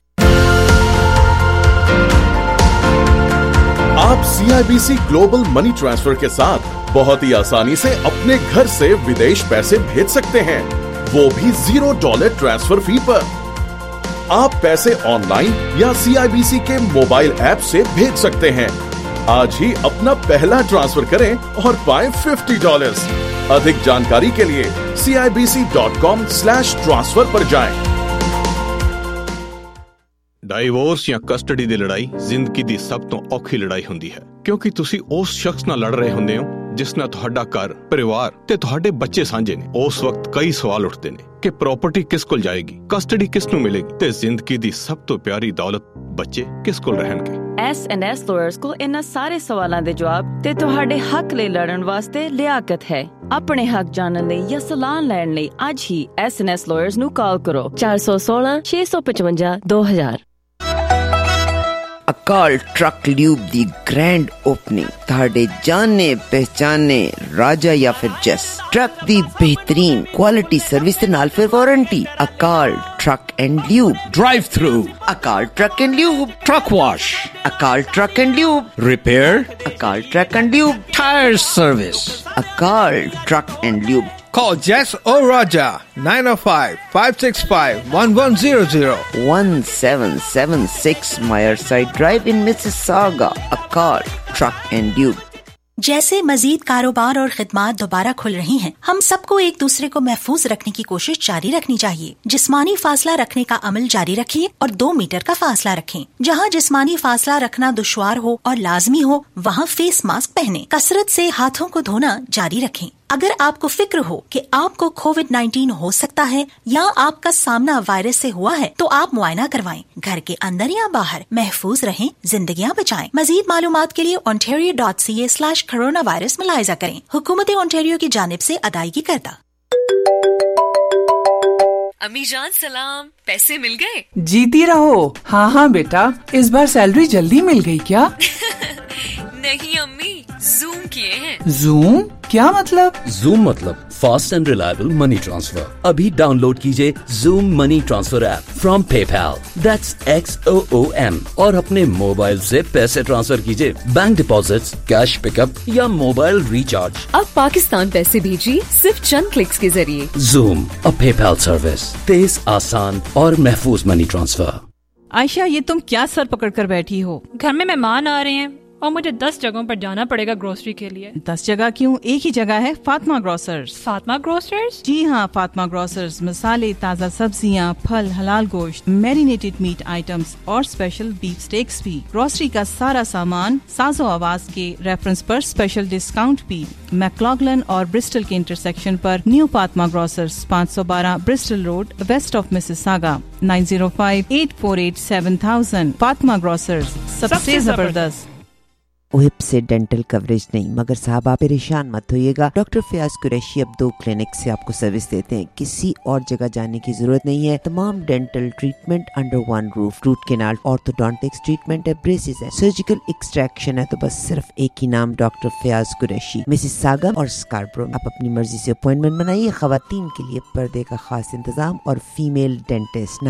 आप CIBC ग्लोबल मनी ट्रांसफर के साथ बहुत ही आसानी से अपने घर से विदेश पैसे भेज सकते हैं, वो भी $0 ट्रांसफर फी पर। आप पैसे ऑनलाइन या CIBC के मोबाइल ऐप से भेज सकते हैं। आज ही अपना पहला ट्रांसफर करें और पाएं $50। अधिक जानकारी के लिए CIBC.com/transfer पर जाएं। ਡਾਈਵੋਰਸ ਜਾਂ ਕਸਟਡੀ ਦੀ ਲੜਾਈ ਜ਼ਿੰਦਗੀ ਦੀ ਸਭ ਤੋਂ ਔਖੀ ਲੜਾਈ ਹੁੰਦੀ ਹੈ, ਕਿਉਂਕਿ ਤੁਸੀਂ ਉਸ ਸ਼ਖਸ ਨਾਲ ਲੜ ਰਹੇ ਹੁੰਦੇ ਹੋ ਜਿਸ ਨਾਲ ਤੁਹਾਡਾ ਘਰ, ਪਰਿਵਾਰ ਤੇ ਤੁਹਾਡੇ ਬੱਚੇ ਸਾਂਝੇ ਨੇ। ਉਸ ਵਕਤ ਕਈ ਸਵਾਲ ਉੱਠਦੇ ਨੇ ਕਿ ਪ੍ਰਾਪਰਟੀ ਕਿਸ ਕੋਲ ਜਾਏਗੀ, ਕਸਟਡੀ ਕਿਸ ਨੂੰ ਮਿਲੇਗੀ ਤੇ ਜ਼ਿੰਦਗੀ ਦੀ ਸਭ ਤੋਂ ਪਿਆਰੀ ਦੌਲਤ ਬੱਚੇ ਕਿਸ ਕੋਲ ਰਹਿਣਗੇ। S&S ਲਾਇਰਸ ਕੋਲ ਇਹਨਾਂ ਸਾਰੇ ਸਵਾਲਾਂ ਦੇ ਜਵਾਬ ਤੇ ਤੁਹਾਡੇ ਹੱਕ ਲਈ ਲੜਨ ਵਾਸਤੇ ਲਿਆਕਤ ਹੈ। ਆਪਣੇ ਹੱਕ ਜਾਣਨ ਲਈ ਜਾਂ ਸਲਾਹ ਲੈਣ ਲਈ ਅੱਜ ਹੀ S&S ਲਾਇਰਸ ਨੂੰ ਕਾਲ ਕਰੋ 416-655-2000। अकाल ट्रक ल्यूब दी ग्रैंड ओपनिंग ਤੁਹਾਡੇ ਜਾਣੇ ਪਹਿਚਾਨੇ ਰਾਜਾ ਜਾਂ ਫਿਰ ਜੈਸ ਟਰੱਕ ਦੀ ਬਿਹਤਰੀਨ ਕੁਆਲਿਟੀ ਸਰਵਿਸ ਦੇ ਨਾਲ ਫਿਰ warranty. Akal truck and lube drive through, Akal truck and lube truck wash, Akal truck and lube repair, Akal truck and lube tyre service, Akal truck and lube. Call Jess or Raja 905-565-1100 1776 Meyerside Drive in Mississauga. Akal Truck and Lube। जैसे मजीद कारोबार और खिदमात दोबारा खुल रही हैं, हम सबको एक दूसरे को महफूज रखने की कोशिश जारी रखनी चाहिए। जिस्मानी फासला रखने का अमल जारी रखिए और 2 मीटर का फासला रखें। जहां जिस्मानी फासला रखना दुश्वार हो और लाजमी हो, वहां फेस मास्क पहने। कसरत से हाथों को धोना जारी रखें। अगर आपको फिक्र हो कि आपको कोविड-19 हो सकता है या आपका सामना वायरस से हुआ है, तो आप मुआयना करवाएं। घर के अंदर या बाहर महफूज रहें, जिंदगियां बचाएं। मजीद मालूमात के लिए ontario.ca/coronavirus मुलाहिजा करें। हुकूमत ओंटारियो की जानिब से अदायगी करता। अम्मी जान सलाम, पैसे मिल गए? जीती रहो। हाँ बेटा, इस बार सैलरी जल्दी मिल गई क्या? नहीं अम्मी, ज़ूम किए हैं। ज़ूम क्या मतलब? ज़ूम मतलब fast and reliable money transfer. अभी डाउनलोड कीजिए Xoom money transfer app from PayPal, that's XOOM, और अपने मोबाइल से पैसे ट्रांसफर कीजिए, बैंक डिपॉजिट्स, कैश पिकअप या मोबाइल रिचार्ज। अब पाकिस्तान पैसे भेजिए सिर्फ चंद क्लिक्स के जरिए। ज़ूम, अ पेपैल सर्विस, तेज, आसान और महफूज मनी ट्रांसफर। आयशा, ये तुम क्या सर पकड़ कर बैठी हो? घर में मेहमान आ रहे हैं और मुझे 10 जगहों पर जाना पड़ेगा ग्रोसरी के लिए। 10 जगह क्यों? एक ही जगह है, फातिमा ग्रोसर्स। फातिमा ग्रोसर्स? जी हाँ, फातिमा ग्रोसर्स मसाले, ताज़ा सब्जियाँ, फल, हलाल गोश्त, मैरिनेटेड मीट आइटम्स और स्पेशल बीफ स्टेक्स भी। ग्रोसरी का सारा सामान साजो आवाज के रेफरेंस पर स्पेशल डिस्काउंट भी। मैक्लॉगलन और ब्रिस्टल के इंटरसेक्शन पर new Fatima grocers, 512 Bristol road, west of Mississauga, 9058487000। Fatima grocers, सबसे जबरदस्त। हिप से डेंटल कवरेज नहीं, मगर साहब आप परेशान मत होइएगा। डॉक्टर फयाज कुरैशी अब 2 क्लिनिक से आपको सर्विस देते हैं, किसी और जगह जाने की जरूरत नहीं है। तमाम dental treatment under one roof, root canal, orthodontics treatment है, ब्रेसेस है, सर्जिकल एक्सट्रैक्शन है, तो बस सिर्फ एक ही नाम, डॉक्टर फयाज कुरैशी, मिसिसागा और स्कार्बरो। आप अपनी मर्जी से अपॉइंटमेंट बनाइए। खवातीन के लिए पर्दे का खास इंतजाम और female dentist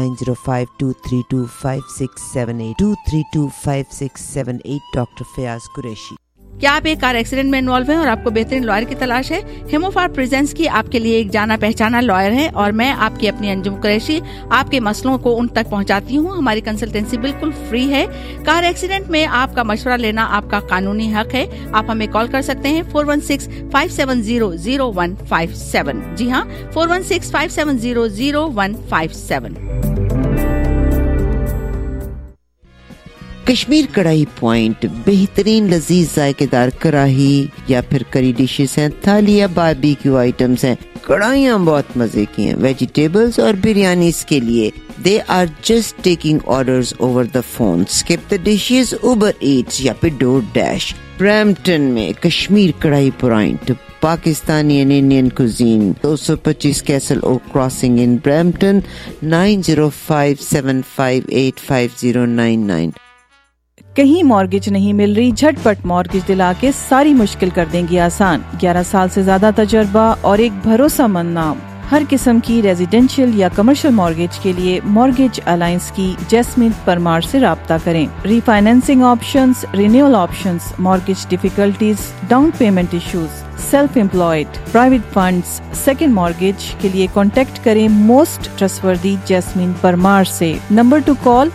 9052325678 2325678 doctor Fayyaz Qureshi. क्या आप एक कार एक्सीडेंट में इन्वॉल्व हैं और आपको बेहतरीन लॉयर की तलाश है? हेमोफार प्रेजेंस की आपके लिए एक जाना पहचाना लॉयर है और मैं आपकी अपनी अंजुम कुरैशी आपके मसलों को उन तक पहुंचाती हूं। हमारी कंसल्टेंसी बिल्कुल फ्री है। कार एक्सीडेंट में आपका मशवरा लेना आपका कानूनी हक है। आप हमें कॉल कर सकते हैं 416-570-0157। जी हाँ, 416-570-0157। कश्मीर कढ़ाई पॉइंट बेहतरीन लजीज जायकेदार कढ़ाई या फिर करी डिशेस हैं, थाली या बारबेक्यू आइटम्स हैं, कढ़ाइयाँ बहुत मजे की हैं, वेजिटेबल्स और बिरयानीज के लिए। They are just taking orders over the phone. Skip the dishes, Uber Eats या फिर DoorDash। ब्रैम्पटन में Kashmir Kadhai point, Pakistani and Indian cuisine, 225 Castle Oak crossing in Brampton, 9057585099। कहीं मॉर्गेज नहीं मिल रही? झटपट मॉर्गेज दिला के सारी मुश्किल कर देंगी आसान। 11 साल से ज्यादा तजर्बा और एक भरोसेमंद नाम। हर किस्म की रेजिडेंशियल या कमर्शियल मॉर्गेज के लिए मॉर्गेज अलायंस की जैस्मिन परमार से राब्ता करें। Refinancing options, renewal options, mortgage difficulties, down payment issues, self employed, private funds, second mortgage के लिए कांटेक्ट करें मोस्ट ट्रस्टवर्दी जैस्मिन परमार से। Number to call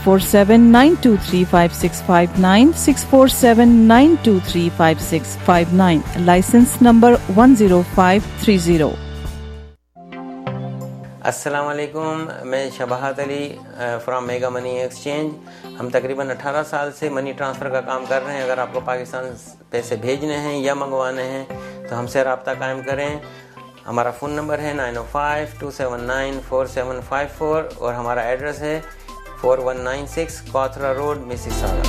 647-923-5659, 647-923-5659, licence number 10530। अस्सलाम वालेकुम, मैं Shabahat Ali from mega money exchange. हम तकरीबन 18 साल से मनी ट्रांसफ़र का काम कर रहे हैं। अगर आपको पाकिस्तान पैसे भेजने हैं या मंगवाने हैं तो हमसे रब्ता कायम करें। हमारा फ़ोन नंबर है 905-279-4754 और हमारा एड्रेस है 4196 Cawthra road, Mississauga.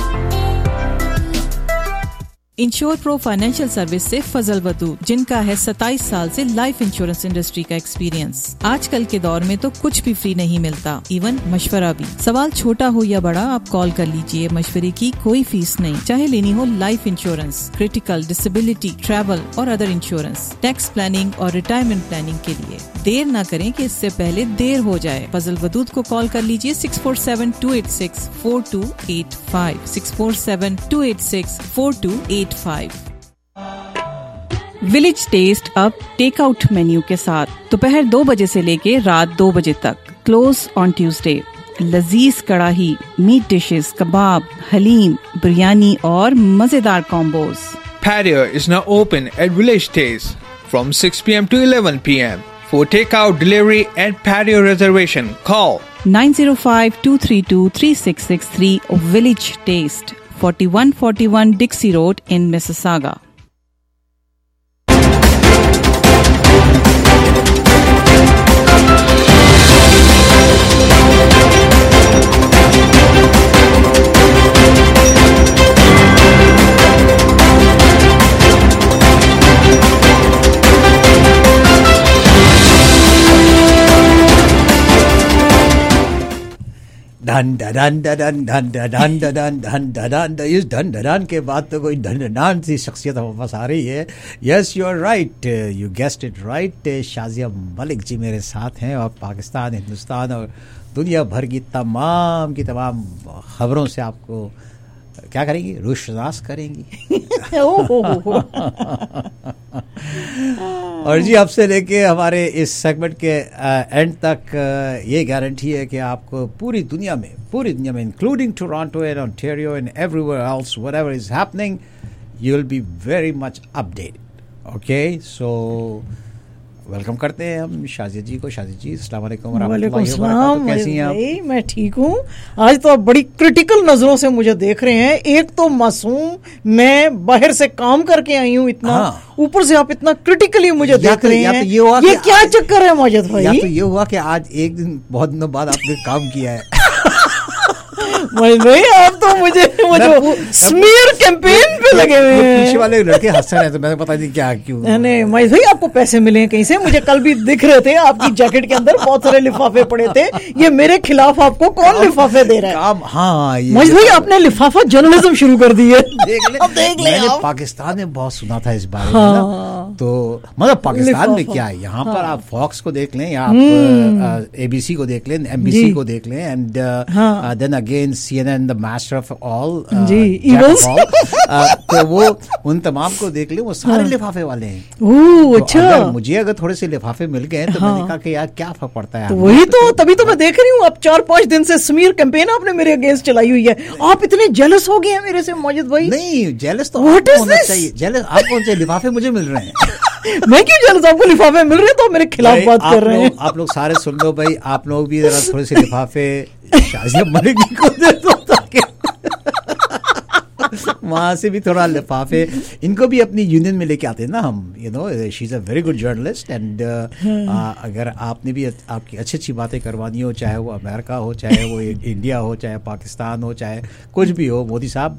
Insure pro financial service से फजल वदू, जिनका है 27 साल से लाइफ इंश्योरेंस इंडस्ट्री का एक्सपीरियंस। आजकल के दौर में तो कुछ भी फ्री नहीं मिलता, इवन मशवरा भी। सवाल छोटा हो या बड़ा, आप कॉल कर लीजिए। मशवरे की कोई फीस नहीं, चाहे लेनी हो life insurance, critical, disability, travel और अदर इंश्योरेंस, टैक्स प्लानिंग और रिटायरमेंट प्लानिंग के लिए। देर न करें कि इससे पहले देर हो जाए। फजल वदूद को कॉल कर लीजिए 647-286-4285, 647-286-4285। विलेज टेस्ट अब टेक आउट मेन्यू के साथ दोपहर 2 बजे से लेके रात 2 बजे तक। Close on Tuesday. लजीज कड़ाही, मीट डिशेस, कबाब, हलीम, बिरयानी और मजेदार combos. Patio is now open at Village Taste from 6 p.m. to 11 p.m. For takeout, delivery and patio reservation, call 905-232-3663 Village Taste, 4141 Dixie Road in Mississauga. ढन ढन ढन ढन ढन ढन ढन ढन, इस ढन ढन के बाद तो कोई ढन ढन सी शख्सियत हमारे पास आ रही है. Yes you are right, you guessed it right. Shazia Malik ji मेरे साथ हैं और पाकिस्तान, हिंदुस्तान और दुनिया भर की तमाम खबरों से आपको क्या करेंगी, रोशनास करेंगी. और जी आपसे लेके हमारे इस सेगमेंट के एंड तक ये गारंटी है कि आपको पूरी दुनिया में including Toronto and Ontario and everywhere else whatever is happening, you will be very much updated. Okay, so welcome करते हैं हम शाजिया जी को. शाजिया जी अस्सलाम वालेकुम. वालेकुम सलाम. कैसी हैं आप? मैं ठीक हूँ. आज तो आप बड़ी क्रिटिकल नजरों से मुझे देख रहे हैं. एक तो मासूम, मैं बाहर से काम करके आई हूँ इतना, ऊपर से आप इतना क्रिटिकली मुझे देख रहे हैं. ये क्या चक्कर है माजिद भाई? या तो ये हुआ कि आज एक दिन बहुत दिनों बाद आपने काम किया है. नहीं, आप तो मुझे स्मीयर कैंपेन पे लगे हुए हैं. पीछे वाले लड़के हंस रहे हैं तो मैंने पता नहीं क्या क्यों. नहीं महेश भाई, आपको पैसे मिले हैं कहीं से? मुझे कल भी दिख रहे थे आपकी जैकेट के अंदर बहुत सारे लिफाफे पड़े थे. ये मेरे खिलाफ आपको कौन लिफाफे दे रहा है? हाँ महेश भाई, आपने लिफाफा जर्नलिज्म शुरू कर दी है. देख ले. मैंने पाकिस्तान में बहुत सुना था इस बारे में. तो मतलब पाकिस्तान में क्या है, यहाँ पर आप फॉक्स को देख लें, या आप ABC को देख लें, MBC को देख लें, and then again CNN, the master of all, तो वो उन तमाम को देख ले, वो सारे लिफाफे वाले हैं. तो अच्छा, मुझे अगर थोड़े से लिफाफे मिल गए तो मैंने कहा कि यार क्या फर्क पड़ता है. तो वही तो, तभी तो मैं देख रही हूँ. अब 4-5 दिन से स्मीयर कैंपेन आपने मेरे अगेंस्ट चलाई हुई है. आप इतने जेलस हो गए हैं मेरे से माजिद भाई. नहीं, जेलस तो आपको होना चाहिए. जेलस आप कौन से लिफाफे मुझे मिल रहे हैं? मैं क्यों जेलस? आपको लिफाफे मिल रहे हैं तो मेरे खिलाफ बात कर रहे हैं. आप लोग सारे सुन लो भाई, आप लोग भी जरा थोड़े से लिफाफे शाजिया मलिक को दे दो ताकि वहां से भी थोड़ा लिफाफे इनको भी अपनी यूनियन में लेके आते हैं ना हम. You know, she is a very good journalist, and अगर आपने भी आपकी अच्छी बातें करवानी हो, चाहे वो अमेरिका हो, चाहे वो इंडिया हो, चाहे पाकिस्तान हो, चाहे कुछ भी हो, मोदी साहब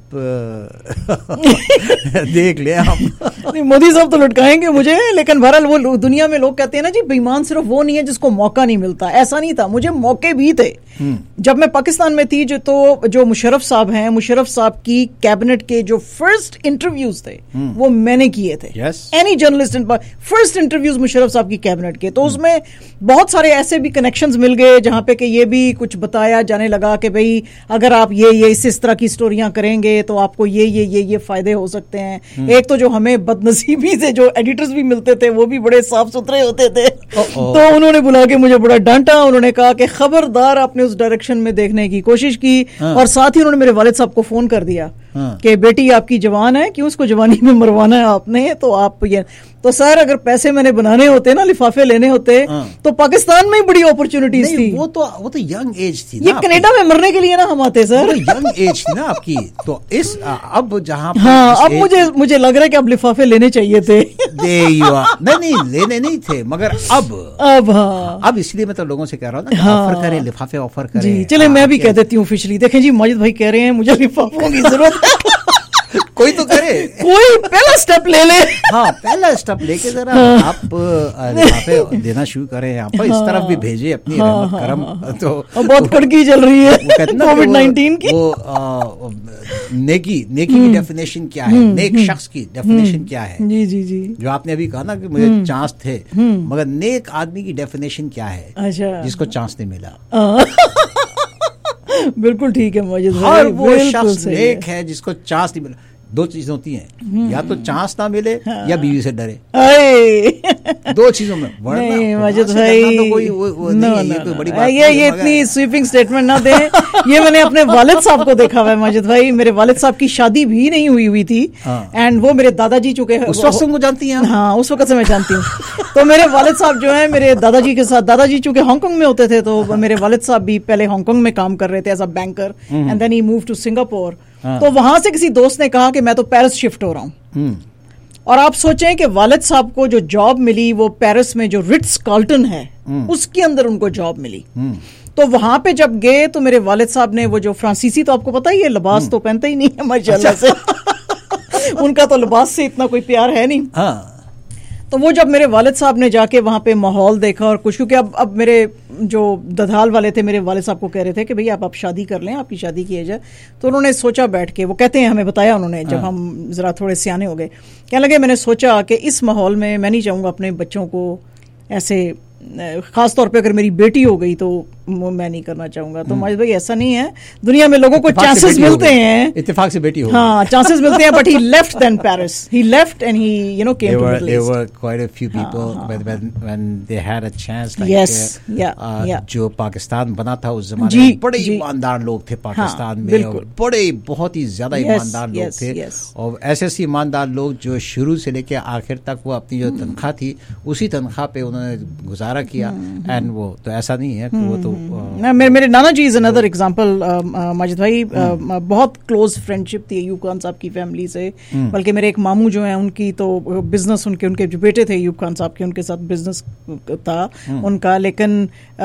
देख ले हम. नहीं, मोदी साहब तो लटकाएंगे मुझे, लेकिन बहरहाल वो दुनिया में लोग कहते हैं ना जी, बेईमान सिर्फ वो नहीं है जिसको मौका नहीं मिलता. ऐसा नहीं था, मुझे मौके भी थे. जब मैं पाकिस्तान में थी, जो मुशर्रफ साहब हैं, मुशर्रफ साहब की कैबिनेट के जो फर्स्ट इंटरव्यूज थे वो मैंने किए थे. Any journalist in first interviews Musharraf साहब की कैबिनेट के. तो उसमें बहुत सारे ऐसे भी कनेक्शंस मिल गए जहां पे कि ये भी कुछ बताया जाने लगा कि भाई अगर आप ये इस तरह की स्टोरियां करेंगे तो आपको ये फायदे हो सकते हैं. एक तो जो हमें बदनसीबी से जो एडिटर्स भी मिलते थे वो भी बड़े साफ सुथरे होते थे. तो उन्होंने बुला के मुझे बड़ा डांटा. उन्होंने कहा कि खबरदार आपने उस डायरेक्शन में देखने की कोशिश की. और साथ ही उन्होंने मेरे वालिद साहब को फोन कर दिया कि बेटी आपकी जवान है, क्यों उसको जवानी में मरवाना है आपने. तो आप ये तो सर, अगर पैसे मैंने बनाने होते ना, लिफाफे लेने होते, तो पाकिस्तान में ही बड़ी अपॉर्चुनिटीज थी. वो तो यंग एज थी ना. ये कनाडा में मरने के लिए ना हम आते सर. यंग एज थी ना आपकी. तो इस अब जहाँ अब मुझे लग रहा है कि अब लिफाफे लेने चाहिए थे. नहीं लेने नहीं थे, मगर अब इसलिए मैं तो लोगों से कह रहा हूँ ना, ऑफर करें, लिफाफे ऑफर करें. चले मैं भी कह देती हूँ ऑफिशियली. देखें जी, माजिद भाई कह रहे हैं मुझे लिफाफों की जरूरत है. कोई तो करे, कोई पहला स्टेप ले ले. हाँ, पहला स्टेप लेके जरा आप लिफाफे देना शुरू करें. यहाँ पर इस तरफ भी भेजे अपनी रहमत करम. तो बहुत कड़की चल रही है कोविड-19 की. वो नेकी की डेफिनेशन क्या है, नेक शख्स की डेफिनेशन क्या है? जी जो आपने अभी कहा ना कि मुझे चांस थे, मगर नेक आदमी की डेफिनेशन क्या है? अच्छा, जिसको चांस नहीं मिला. बिल्कुल ठीक है माजिद भाई. हर वो शख्स नेक है जिसको चांस नहीं मिला. दो चीजें होती हैं, या तो चांस ना मिले या बीवी से डरे. दो चीजों में. नहीं माजिद भाई, ये इतनी स्वीपिंग स्टेटमेंट ना दे. ये मैंने अपने वालिद साहब को देखा हुआ है माजिद भाई. मेरे वालिद साहब की शादी भी नहीं हुई थी, एंड वो मेरे दादाजी चुके. उस वक्त तुमको जानती हैं? हाँ, उस वक्त से मैं जानती हूँ. तो मेरे वालिद साहब जो है मेरे दादाजी के साथ, दादाजी चूंकि हांगकांग में होते थे, तो मेरे वालिद साहब भी पहले हांगकांग में काम कर रहे थे as a banker, and then he move to Singapore. तो वहां से किसी दोस्त ने कहा कि मैं तो पेरिस शिफ्ट हो रहा हूँ. और आप सोचें कि वालिद साहब को जो जॉब मिली वो पेरिस में जो रिट्स कार्ल्टन है उसके अंदर उनको जॉब मिली. तो वहां पे जब गए तो मेरे वालिद साहब ने वो जो फ्रांसीसी, तो आपको पता ही है लिबास तो पहनते ही नहीं है माशाल्लाह से. उनका तो लिबास से इतना कोई प्यार है नहीं. تو وہ جب میرے والد صاحب نے جا کے وہاں پہ ماحول دیکھا اور کچھ, کیونکہ اب میرے جو ددھال والے تھے میرے والد صاحب کو کہہ رہے تھے کہ بھئی آپ شادی کر لیں, آپ کی شادی کی ایج ہے. تو انہوں نے سوچا بیٹھ کے, وہ کہتے ہیں ہمیں بتایا انہوں نے جب ہم ذرا تھوڑے سیانے ہو گئے, کہنے لگے میں نے سوچا کہ اس ماحول میں نہیں چاہوں گا اپنے بچوں کو ایسے, خاص طور پہ اگر میری بیٹی ہو گئی تو میں نہیں کرنا چاہوں گا. تو ماجد بھائی ایسا نہیں ہے, دنیا میں لوگوں کو چانسز ملتے ہیں, اتفاق سے بیٹی ہو, ہاں چانسز ملتے ہیں, but he left then Paris, he left and he came to Middle East. There were quite a few people when they had a chance, like yes, yeah. جو پاکستان بنا تھا اس زمانے میں بڑے ایماندار لوگ تھے پاکستان میں, اور بڑے بہت ہی زیادہ ایماندار لوگ تھے, اور ایسے ایماندار لوگ جو شروع سے لے کے آخر تک وہ اپنی جو تنخواہ تھی اسی تنخواہ پہ انہوں نے گزارا کیا. اینڈ وہ تو ایسا نہیں ہے کہ وہ تو میرے نانا جی از اندر ایگزامپل. ماجد بھائی بہت کلوز فرینڈشپ تھی ایوب خان صاحب کی فیملی سے, بلکہ میرے ایک ماموں جو ہیں ان کی تو بزنس, ان کے جو بیٹے تھے ایوب خان صاحب کے, ان کے ساتھ بزنس تھا ان کا, لیکن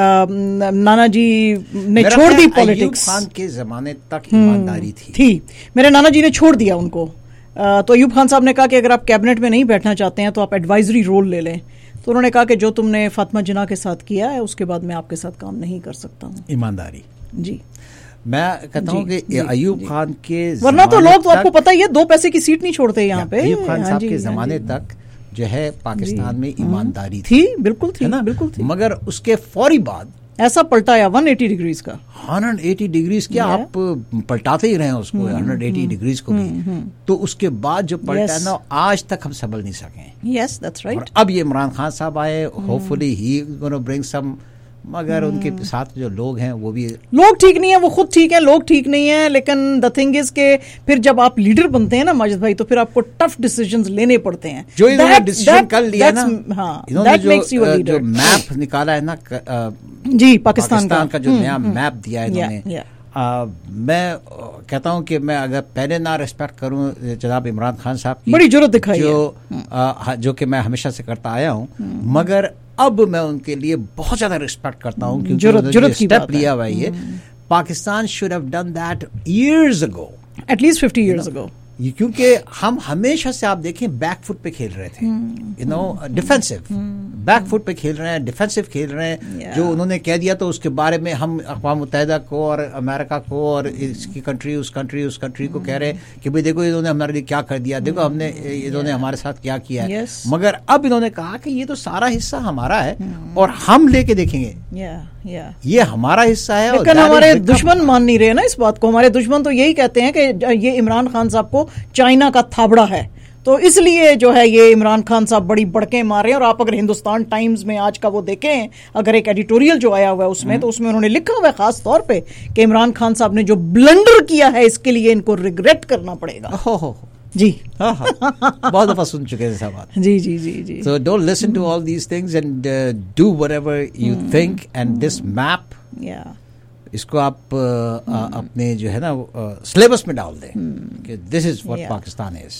نانا جی نے چھوڑ دی پالیٹکس. ایوب خان کے زمانے تک ایمانداری تھی, میرے نانا جی نے چھوڑ دیا ان کو. تو ایوب خان صاحب نے کہا کہ اگر آپ کیبنٹ میں نہیں بیٹھنا چاہتے ہیں تو آپ ایڈوائزری رول لے لیں. تو انہوں نے کہا کہ جو تم نے فاطمہ جناح کے ساتھ کیا ہے اس کے بعد میں آپ کے ساتھ کام نہیں کر سکتا ہوں. ایمانداری. جی میں کہتا ہوں کہ ایوب خان کے, ورنہ تو لوگ تو آپ کو پتہ ہی ہے 2 پیسے کی سیٹ نہیں چھوڑتے یہاں پہ. ایوب خان صاحب کے زمانے تک جو ہے پاکستان میں ایمانداری تھی, بالکل تھی نا, بالکل تھی. مگر اس کے فوری بعد ایسا پلٹایا 180 ڈگریز کا. 180 ڈگریز کیا آپ پلٹاتے ہی رہے ہیں اس کو, 180 ڈگریز کو بھی. تو اس کے بعد جو پلٹا نا آج تک ہم سنبھل نہیں سکے. Yes that's right. اب یہ عمران خان صاحب آئے, ہوپ فلی ہی گونا برنگ سم, مگر ان کے ساتھ جو لوگ ہیں وہ بھی لوگ ٹھیک نہیں ہیں, وہ خود ٹھیک ہیں, لوگ ٹھیک نہیں ہیں. لیکن دا تھنگ از کہ پھر جب آپ لیڈر بنتے ہیں نا ماجد بھائی, تو پھر آپ کو ٹف ڈیسیژنز لینے پڑتے ہیں. جو انہوں نے ڈیسیژن کر لیا نا, جو میپ نکالا ہے نا جی پاکستان کا, جو نیا میپ دیا ہے انہوں نے, میں کہتا ہوں کہ میں اگر پہلے نہ ریسپیکٹ کروں جناب عمران خان صاحب کی, بڑی جرأت دکھائی جو کہ میں ہمیشہ سے کرتا آیا ہوں, مگر اب میں ان کے لیے بہت زیادہ ریسپیکٹ کرتا ہوں کیونکہ اسٹیپ لیا ہوا ہے. Pakistan should have done that years ago, at least 50 years ago. کیونکہ ہم ہمیشہ سے آپ دیکھیں بیک فٹ پہ کھیل رہے تھے, ڈیفینسو بیک فٹ پہ کھیل رہے ہیں, ڈیفینسو کھیل رہے ہیں. جو انہوں نے کہہ دیا تو اس کے بارے میں ہم اقوام متحدہ کو اور امریکہ کو اور اس کی کنٹری اس کنٹری کو کہہ رہے ہیں کہ بھئی دیکھو انہوں نے ہمارے لیے کیا کر دیا, دیکھو ہم نے انہوں نے ہمارے ساتھ کیا کیا ہے. مگر اب انہوں نے کہا کہ یہ تو سارا حصہ ہمارا ہے اور ہم لے کے دیکھیں گے, یہ ہمارا حصہ ہے. لیکن ہمارے دشمن مان نہیں رہے نا اس بات کو. ہمارے دشمن تو یہی کہتے ہیں کہ یہ عمران خان صاحب کو چائنا کا تھابڑا ہے, تو اس لیے جو ہے یہ عمران خان صاحب بڑی بڑکیں مار رہے ہیں. اور آپ اگر ہندوستان ٹائمز میں آج کا وہ دیکھیں, اگر ایک ایڈیٹوریل جو آیا ہوا ہے اس میں, تو اس میں انہوں نے لکھا ہوا ہے خاص طور پہ کہ عمران خان صاحب نے جو بلنڈر کیا ہے اس کے لیے ان کو ریگریٹ کرنا پڑے گا. جی بہت دفعہ سن چکے ہیں سوال. جی جی جی جی. So don't listen to all these things and do whatever you think. And this map, اس کو آپ اپنے جو ہے نا سلیبس میں ڈال دیں کہ دس از واٹ پاکستان از.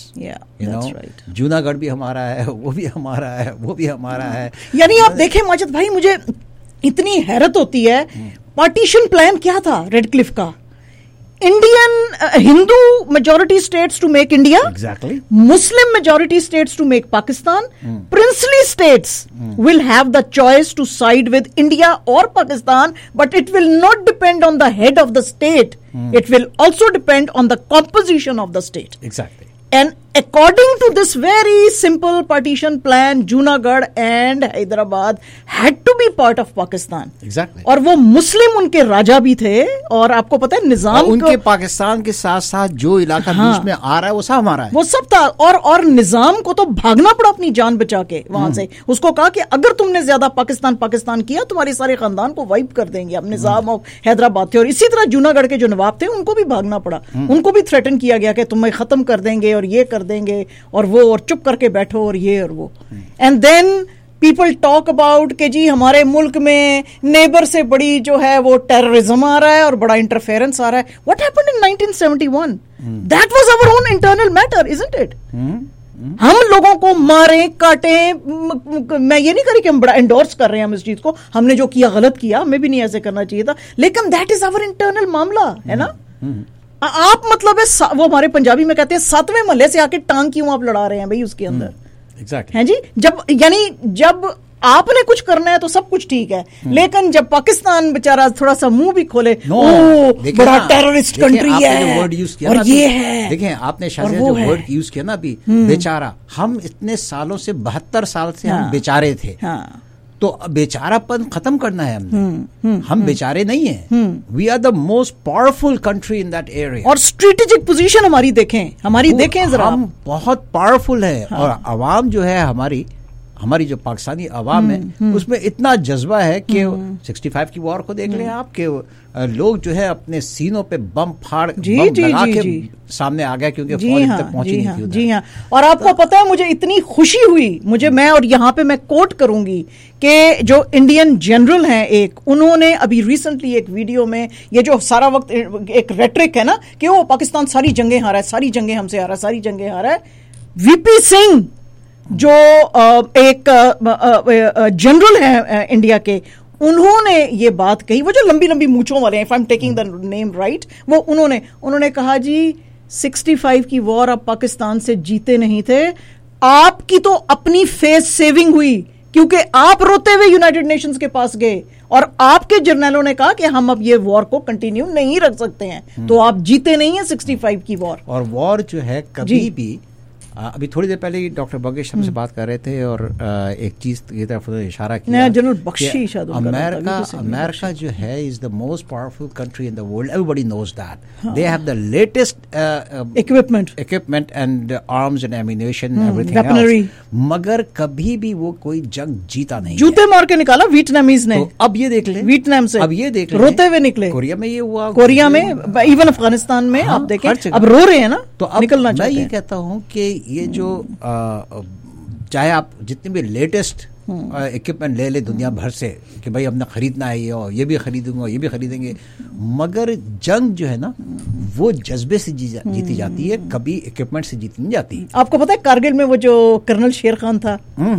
جونا گڑھ بھی ہمارا ہے, وہ بھی ہمارا ہے, وہ بھی ہمارا ہے. یعنی آپ دیکھیں ماجد بھائی, مجھے اتنی حیرت ہوتی ہے, پارٹیشن پلان کیا تھا ریڈ کلف کا, Indian Hindu majority states to make India, exactly. Muslim majority states to make Pakistan, princely states will have the choice to side with India or Pakistan, but it will not depend on the head of the state. It will also depend on the composition of the state. Exactly. And according to this very simple partition plan, Junagadh and Hyderabad had to be part of Pakistan. Exactly. اور وہ مسلم ان کے راجا بھی تھے, اور آپ کو پتہ ہے نظام ان کے پاکستان کے ساتھ ساتھ جو علاقہ بیچ میں آ رہا ہے وہ سب ہمارا ہے, وہ سب تھا. اور نظام کو تو بھاگنا پڑا اپنی جان بچا کے وہاں سے. اس کو کہا کہ اگر تم نے زیادہ پاکستان کیا تمہارے سارے خاندان کو وائپ کر دیں گے. اب نظام حیدرآباد تھے, اور اسی طرح جوناگڑھ کے جو نواب تھے ان کو بھی بھاگنا پڑا, ان کو بھی تھریٹن کیا گیا کہ تمہیں ختم کر دیں گے اور یہ کر دیں گے اور وہ, اور چپ کر کے بیٹھو اور یہ اور وہ. And then people talk about کہ جی ہمارے ملک میں نیبر سے بڑی جو ہے وہ ٹیررزم آ رہا ہے اور بڑا انٹرفیئرنس آ رہا ہے. What happened in 1971? That was our own internal matter, isn't it? ہم لوگوں کو ماریں کاٹیں, میں یہ نہیں کری کہ ہم بڑا انڈورس کر رہے ہیں ہم اس چیز کو, ہم نے جو کیا غلط کیا, ہمیں بھی نہیں ایسے کرنا چاہیے تھا, لیکن دیٹ از آور انٹرنل معاملہ ہے نا. آپ مطلب ہے وہ ہمارے پنجابی میں کہتے ہیں 7ویں محلے سے آ کے ٹانگ کیوں آپ لڑا رہے ہیں بھائی اس کے اندر. हैं जी. जब आपने कुछ करना है तो सब कुछ ठीक है, लेकिन जब पाकिस्तान बेचारा थोड़ा सा मुंह भी खोले, बड़ा टेररिस्ट कंट्री है और ये है. देखें आपने शायद जो वर्ड यूज किया ना अभी, बेचारा, हम इतने सालों से 72 साल से हम बेचारे थे, तो बेचारापन खत्म करना है हमने. हम बेचारे नहीं हैं. We are the most powerful country in that area. और स्ट्रेटेजिक पोजीशन हमारी देखें जरा, हम बहुत पावरफुल है. और अवाम जो है हमारी जो पाकिस्तानी अवाम है, उसमें इतना जज्बा है कि 65 की वॉर को देख लें आप, कि लोग जो है अपने सीनों पे बम लगा के सामने आ गए, क्योंकि फौज तक पहुंची नहीं थी. जी हाँ. और आपको पता है मुझे इतनी खुशी हुई, मैं और यहाँ पे मैं कोट करूंगी कि जो इंडियन जनरल हैं उन्होंने अभी रिसेंटली एक वीडियो में, ये जो सारा वक्त एक रेट्रिक है ना कि वो पाकिस्तान सारी जंगें हारा है, सारी जंगें हमसे हारा है, सारी जंगें हारा है. वीपी सिंह जो एक जनरल है इंडिया के, उन्होंने ये बात कही, वो जो लंबी लंबी मूंछों वाले हैं, if I am taking the name right, वो उन्होंने कहा जी 65 की वॉर आप पाकिस्तान से जीते नहीं थे, आपकी तो अपनी फेस सेविंग हुई, क्योंकि आप रोते हुए यूनाइटेड नेशंस के पास गए और आपके जर्नलों ने कहा कि हम अब ये वॉर को कंटिन्यू नहीं रख सकते हैं, तो आप जीते नहीं है 65 की वॉर. और वॉर जो है कभी भी, अभी थोड़ी देर पहले डॉक्टर बख्शी हमसे बात कर रहे थे और एक चीज की तरफ इशारा किया, जनरल बख्शी, अमेरिका जो है is the most powerful country in the world. Everybody knows that. They have the latest equipment and arms and ammunition, everything else. मगर कभी भी वो कोई जंग जीता नहीं. जूते मार के निकाला वियतनामीज ने. तो अब ये देख लें, वियतनाम से अब ये देख लें, रोते हुए निकले. कोरिया में ये हुआ, कोरिया में, इवन अफगानिस्तान में आप देखें, अब रो रहे हैं ना. तो अब निकलना चाहिए. मैं ये कहता हूँ कि ये जो चाहे आप जितने भी लेटेस्ट इक्विपमेंट ले ले दुनिया भर से कि भाई हमने खरीदना है, ये भी खरीदूंगा, ये भी खरीदेंगे, मगर जंग जो है ना वो जज्बे से जीती जाती है, कभी इक्विपमेंट से जीती नहीं जाती. आपको पता है कारगिल में वो जो कर्नल शेर खान था,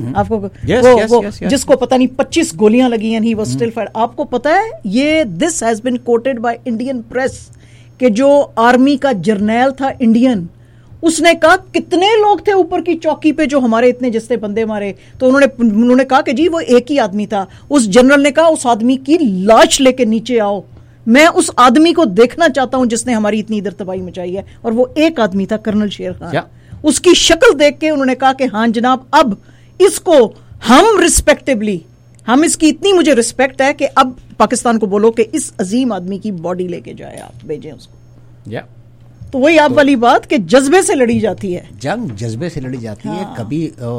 आपको जिसको पता नहीं 25 गोलियां लगी हैं, ही वाज स्टिल फाइट. आपको पता है ये this has been quoted by Indian press कि जो आर्मी का जर्नैल था इंडियन, उसने कहा कितने लोग थे ऊपर की चौकी पे जो हमारे इतने जिससे बंदे मारे, तो उन्होंने कहा कि जी वो एक ही आदमी था. उस जनरल ने कहा उस आदमी की लाश लेके नीचे आओ, मैं उस आदमी को देखना चाहता हूं जिसने हमारी इतनी इधर तबाही मचाई है. और वो एक आदमी था, कर्नल शेर खान. उसकी शक्ल देख के उन्होंने कहा कि हाँ जनाब, अब इसको हम रिस्पेक्टिवली, हम इसकी इतनी मुझे रिस्पेक्ट है कि अब पाकिस्तान को बोलो कि इस अजीम आदमी की बॉडी लेके जाए, आप भेजें उसको. तो वही आप वाली बात कि जज्बे से लड़ी जाती है, जंग जज्बे से लड़ी जाती है. कभी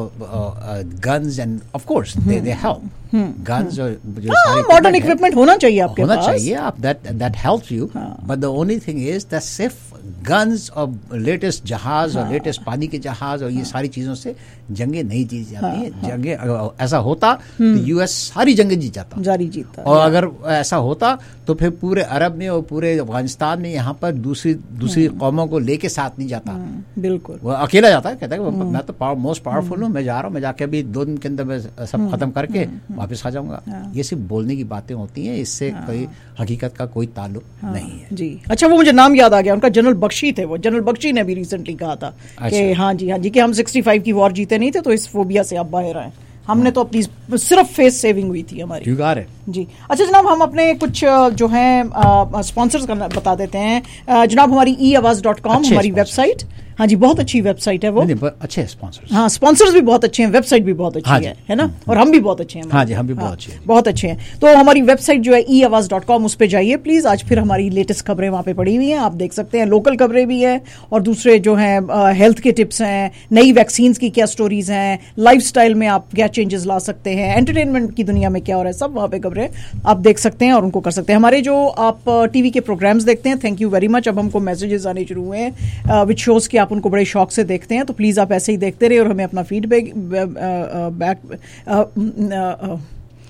guns and of course they help. Guns जो सारे मॉडर्न इक्विपमेंट होना चाहिए आपके पास, आप that helps you. But the only thing is that सिर्फ गन्स और लेटेस्ट जहाज और लेटेस्ट पानी के जहाज और ये सारी चीजों से जंगें नहीं जीत जाती हैं. जंगें अगर ऐसा होता तो यूएस सारी जंगें जीता. और अगर ऐसा होता तो फिर पूरे अरब में और पूरे अफगानिस्तान में यहाँ पर दूसरी कौमों को लेके साथ नहीं जाता. बिल्कुल, वो अकेला जाता है, कहता है मैं तो मोस्ट पावरफुल हूँ, मैं जा रहा हूँ, मैं जाके अभी 2 दिन के अंदर मैं सब खत्म करके वापस आ जाऊंगा. ये सिर्फ बोलने की बातें होती हैं, इससे कोई हकीकत का कोई ताल्लुक नहीं है. जी अच्छा, वो मुझे नाम याद आ गया, उनका जनरल बख्शी थे. वो जनरल बख्शी ने भी रिसेंटली कहा था कि हाँ जी कि हम 65 की वॉर जीते नहीं थे, तो इस फोबिया से आप बाहर आए. हमने तो अपनी सिर्फ फेस सेविंग हुई थी हमारी. जी अच्छा जनाब, हम अपने कुछ जो हैं स्पॉन्सर्स का बता देते हैं. जनाब हमारी eAwaz.com हमारी वेबसाइट, हाँ जी बहुत अच्छी वेबसाइट है वो. अच्छे स्पॉन्सर्स, हाँ स्पॉन्सर्स भी बहुत अच्छे हैं, वेबसाइट भी बहुत अच्छी है ना, और हम भी बहुत अच्छे हैं. हाँ जी, हम भी बहुत अच्छे हैं, बहुत अच्छे हैं. तो हमारी वेबसाइट जो है eAwaz.com, उस पर जाइए प्लीज. आज फिर हमारी लेटेस्ट खबरें वहाँ पे पड़ी हुई हैं, आप देख सकते हैं. लोकल खबरें भी हैं और दूसरे जो हैं हेल्थ के टिप्स हैं, नई वैक्सीन्स की क्या स्टोरीज हैं, लाइफस्टाइल में आप क्या चेंजेस ला सकते हैं, एंटरटेनमेंट की दुनिया में क्या हो रहा है, सब वहाँ पे खबरें आप देख सकते हैं और उनको कर सकते हैं. हमारे जो आप टीवी के प्रोग्राम्स देखते हैं, थैंक यू वेरी मच. अब हमको मैसेजेस आने शुरू हुए हैं विच शोज कि आप उनको बड़े शौक से देखते हैं, तो प्लीज आप ऐसे ही देखते रहिए और हमें अपना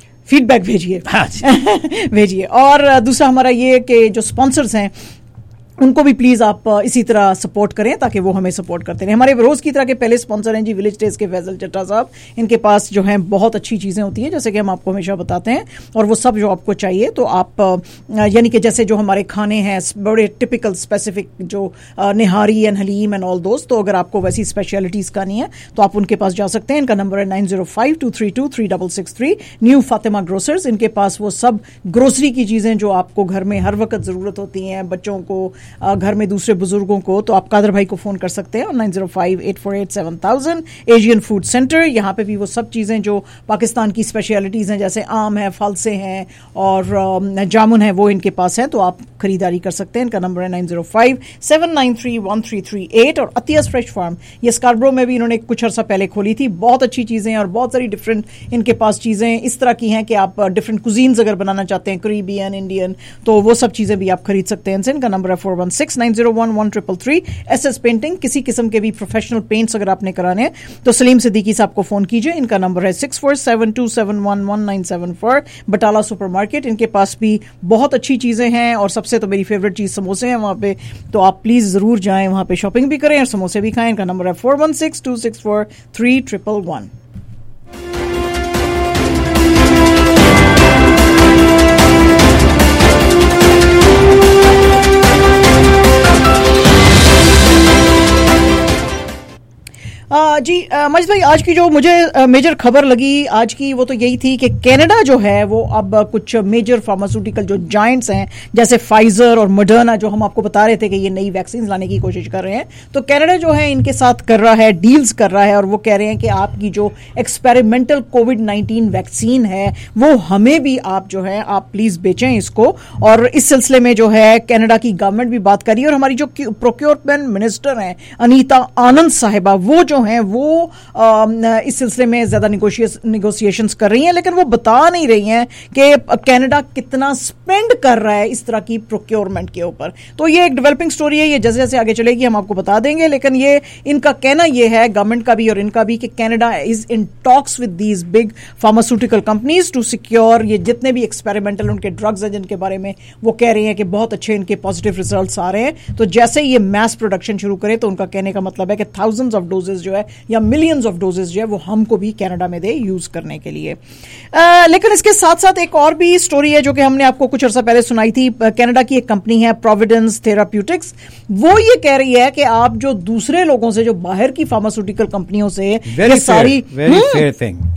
फीडबैक भेजिए. भेजिए. और दूसरा हमारा ये कि जो स्पॉन्सर्स हैं उनको भी प्लीज आप इसी तरह सपोर्ट करें ताकि वो हमें सपोर्ट करते रहें। हमारे रोज की तरह के पहले स्पॉन्सर हैं जी विलेज टेस्ट के फैजल चट्टा साहब। इनके पास जो है बहुत अच्छी चीजें होती हैं, जैसे कि हम आपको हमेशा बताते हैं, और वो सब जो आपको चाहिए तो आप यानी कि जैसे जो हमारे खाने हैं बड़े टिपिकल स्पेसिफिक जो nihari and haleem and all दोस्त, तो अगर आपको वैसी स्पेशलिटीज खानी है तो आप उनके पास जा सकते हैं। इनका नंबर है 9052323663, न्यू फातिमा ग्रोसर्स। इनके पास वो सब ग्रोसरी की चीजें जो आपको घर में हर वक्त जरूरत होती हैं, बच्चों को, घर में दूसरे बुजुर्गों को, तो आप कादर भाई को फोन कर सकते हैं 9058487000। एशियन फूड सेंटर, यहाँ पे भी वो सब चीजें जो पाकिस्तान की स्पेशलिटीज हैं, जैसे आम है, फलसे हैं और जामुन है, वो इनके पास है, तो आप खरीदारी कर सकते हैं। इनका नंबर है 9057931338। और अतियास फ्रेश फार्म, ये स्कारब्रो में भी इन्होंने कुछ अर्सा पहले खोली थी। बहुत अच्छी चीजें और बहुत सारी डिफरेंट इनके पास चीजें इस तरह की हैं कि आप डिफरेंट कुजीन्स अगर बनाना चाहते हैं, करीबियन, इंडियन, तो वो सब चीजें भी आप खरीद सकते हैं। इनका नंबर है 416901133। SS पेंटिंग, किसी किस्म के भी प्रोफेशनल पेंट्स अगर आपने कराने हैं तो सलीम सिद्दीकी साहब को फोन कीजिए। इनका नंबर है 6472711974। बटाला सुपरमार्केट, इनके पास भी बहुत अच्छी चीजें हैं और सबसे तो मेरी फेवरेट चीज समोसे हैं वहां पे, तो आप प्लीज जरूर जाएं वहां पे, शॉपिंग भी करें और समोसे भी खाएं। इनका नंबर है 4162643111। जी मजिद भाई, आज की जो मुझे मेजर खबर लगी आज की वो तो यही थी कि कनाडा जो है वो अब कुछ मेजर फार्मास्यूटिकल जो जायंट्स हैं जैसे फाइजर और मॉडर्ना, जो हम आपको बता रहे थे कि ये नई वैक्सीन लाने की कोशिश कर रहे हैं, तो कनाडा जो है इनके साथ कर रहा है, डील्स कर रहा है, और वो कह रहे हैं कि आपकी जो एक्सपेरिमेंटल कोविड-19 वैक्सीन है वो हमें भी आप जो है आप प्लीज बेचें इसको। और इस सिलसिले में जो है कनाडा की गवर्नमेंट भी बात कर रही है, और हमारी जो प्रोक्योरमेंट मिनिस्टर हैं अनीता आनंद साहिबा, वो जो हैं वो इस सिलसिले में ज्यादा निगोशिएशंस कर रही हैं, लेकिन वो बता नहीं रही हैं कि कनाडा कितना स्पेंड कर रहा है इस तरह की प्रोक्योरमेंट के ऊपर। तो ये एक डेवलपिंग स्टोरी है, ये जैसे जैसे आगे चलेगी हम आपको बता देंगे, लेकिन ये इनका कहना ये है, गवर्नमेंट का भी और इनका भी, कि Canada is in talks with these big pharmaceutical companies to secure ये जितने भी एक्सपेरिमेंटल उनके ड्रग्स हैं जिनके बारे में वो कह रहे हैं कि बहुत अच्छे इनके पॉजिटिव रिजल्ट्स आ रहे हैं, तो जैसे ये मैस प्रोडक्शन शुरू करे तो उनका कहने का मतलब है कि थाउजेंड्स ऑफ डोजेज जो है या मिलियंस ऑफ डोजेज जो है वो हमको भी कनाडा में दे यूज करने के लिए। लेकिन इसके साथ साथ एक और भी स्टोरी है जो कि हमने आपको कुछ अर्सा पहले सुनाई थी। कनाडा की एक कंपनी है प्रोविडेंस थेराप्यूटिक्स, वो ये कह रही है कि आप जो दूसरे लोगों से, जो बाहर की फार्मास्यूटिकल कंपनियों से, वेरी फेयर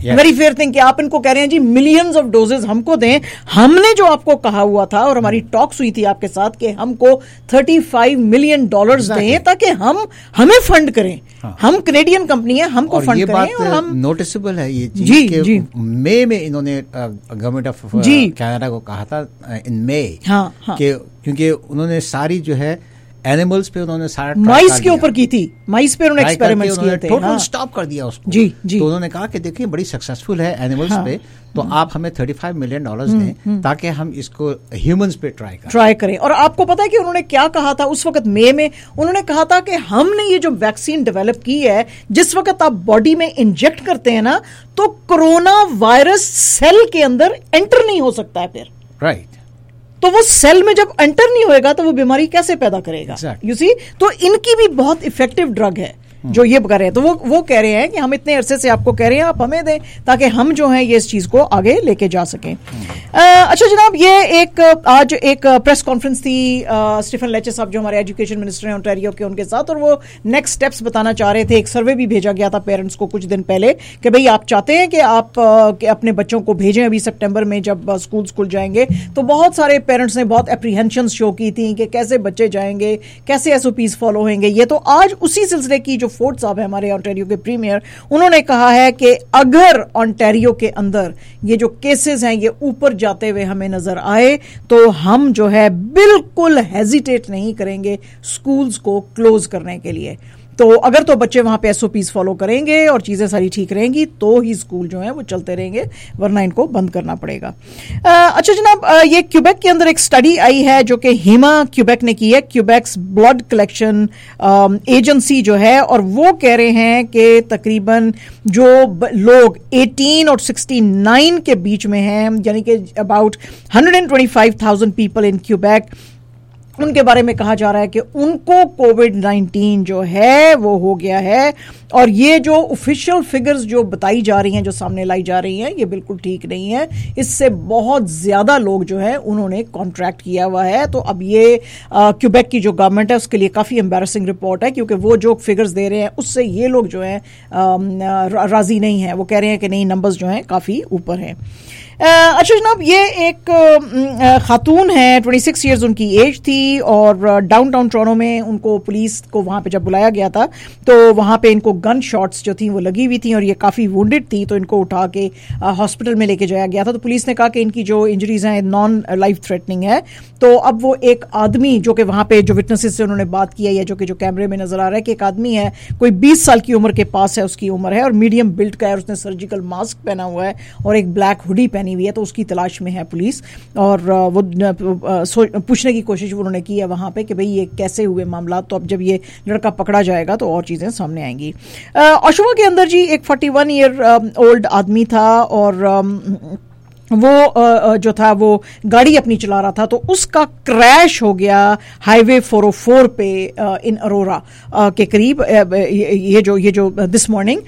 थिंग कि आप इनको कह रहे हैं जी मिलियंस ऑफ डोजेज हमको दें, हमने जो आपको कहा हुआ था और हमारी टॉक्स हुई थी आपके साथ कि हमको $35 मिलियन दें ताकि हमें फंड करें। हम कैनेडियन कंपनी है, हमको फंड करें। और हम नोटिसेबल है ये चीज कि मई में इन्होंने गवर्नमेंट ऑफ कनाडा को कहा था इन मई, क्योंकि उन्होंने सारी जो है एनिमल्स पे उन्होंने सारा माइस के ऊपर की थी, माइस पे उन्होंने एक्सपेरिमेंट्स किए थे, टोटल स्टॉप कर दिया उसको। तो उन्होंने कहा कि देखिए बड़ी सक्सेसफुल है एनिमल्स पे, तो आप हमें $35 मिलियन दें ताकि हम इसको ह्यूमंस पे ट्राई करें। और आपको पता है कि उन्होंने क्या कहा था उस वक्त मई में? उन्होंने कहा था कि हमने ये जो वैक्सीन डेवलप की है, जिस वक्त आप बॉडी में इंजेक्ट करते हैं ना, तो कोरोना वायरस सेल के अंदर एंटर नहीं हो सकता है फिर, राइट। तो वो सेल में जब एंटर नहीं होएगा तो वो बीमारी कैसे पैदा करेगा? यू सी, तो इनकी भी बहुत इफेक्टिव ड्रग है जो ये कर रहे हैं। तो वो कह रहे हैं कि हम इतने अरसे से आपको कह रहे हैं, आप हमें दें ताकि हम जो है ये इस चीज को आगे लेके जा सकें। अच्छा जनाब, ये आज एक प्रेस कॉन्फ्रेंस थी स्टीफन लेचे साहब जो हमारे एजुकेशन मिनिस्टर हैं ओंटारियो के, उनके साथ, और वो नेक्स्ट स्टेप्स बताना चाह रहे थे। एक सर्वे भी भेजा गया था पेरेंट्स को कुछ दिन पहले कि भाई आप चाहते हैं कि आप अपने बच्चों को भेजें अभी सितंबर में जब स्कूल खुल जाएंगे। तो बहुत सारे पेरेंट्स ने बहुत एप्रीहेंशन शो की थी कि कैसे बच्चे जाएंगे, कैसे SOPs फॉलो होंगे। ये तो आज उसी सिलसिले की जो फोर्ड साहब है हमारे ओंटारियो के प्रीमियर, उन्होंने कहा है कि अगर ओंटारियो के अंदर ये जो केसेस हैं ये ऊपर जाते हुए हमें नजर आए तो हम जो है बिल्कुल हेजिटेट नहीं करेंगे स्कूल्स को क्लोज करने के लिए। तो अगर तो बच्चे वहां पे SOPs फॉलो करेंगे और चीजें सारी ठीक रहेंगी तो ही स्कूल जो है वो चलते रहेंगे, वरना इनको बंद करना पड़ेगा। अच्छा जनाब, ये क्यूबेक के अंदर एक स्टडी आई है जो कि हिमा क्यूबेक ने की है, क्यूबेक्स ब्लड कलेक्शन एजेंसी जो है, और वो कह रहे हैं कि तकरीबन जो लोग 18 और 69 के बीच में हैं, यानी कि अबाउट 125,000 पीपल इन क्यूबेक, उनके बारे में कहा जा रहा है कि उनको कोविड-19 जो है वो हो गया है, और ये जो ऑफिशियल फिगर्स जो बताई जा रही हैं, जो सामने लाई जा रही हैं, ये बिल्कुल ठीक नहीं है। इससे बहुत ज्यादा लोग जो है उन्होंने कॉन्ट्रैक्ट किया हुआ है। तो अब ये क्यूबेक की जो गवर्नमेंट है उसके लिए काफी एम्बैरेसिंग रिपोर्ट है, क्योंकि वो जो फिगर्स दे रहे हैं उससे ये लोग जो है राजी नहीं है। वो कह रहे हैं कि नहीं, नंबर्स जो हैं काफी ऊपर हैं। अच्छा जनाब, ये एक खातून है, 26 ईयर्स उनकी एज थी, और डाउनटाउन टोरंटो में उनको पुलिस को वहां पे जब बुलाया गया था तो वहां पे इनको गन शॉट्स जो थी वो लगी हुई थी और ये काफी वुंडेड थी, तो इनको उठा के हॉस्पिटल में लेके जाया गया था। तो पुलिस ने कहा कि इनकी जो इंजरीज हैं नॉन लाइफ थ्रेटनिंग है। तो अब वो एक आदमी जो कि वहां पे जो विटनेसेस से उन्होंने बात की है, या जो कैमरे में नजर आ रहा है कि एक आदमी है, कोई 20 साल की उम्र के पास है, उसकी उम्र है, और मीडियम बिल्ड का है, उसने सर्जिकल मास्क पहना हुआ है और एक ब्लैक हुडी पहनी हुई है। तो उसकी तलाश में है पुलिस, और वो पूछने की कोशिश उन्होंने की है वहां पे कि भाई ये कैसे हुए मामला। तो अब जब ये लड़का पकड़ा जाएगा तो और चीजें सामने आएंगी। ओशुआ के अंदर जी एक 41 ईयर ओल्ड आदमी था, और वो जो था वो गाड़ी अपनी चला रहा था, तो उसका क्रैश हो गया हाईवे 404 पे इन अरोरा के करीब, ये जो दिस मॉर्निंग।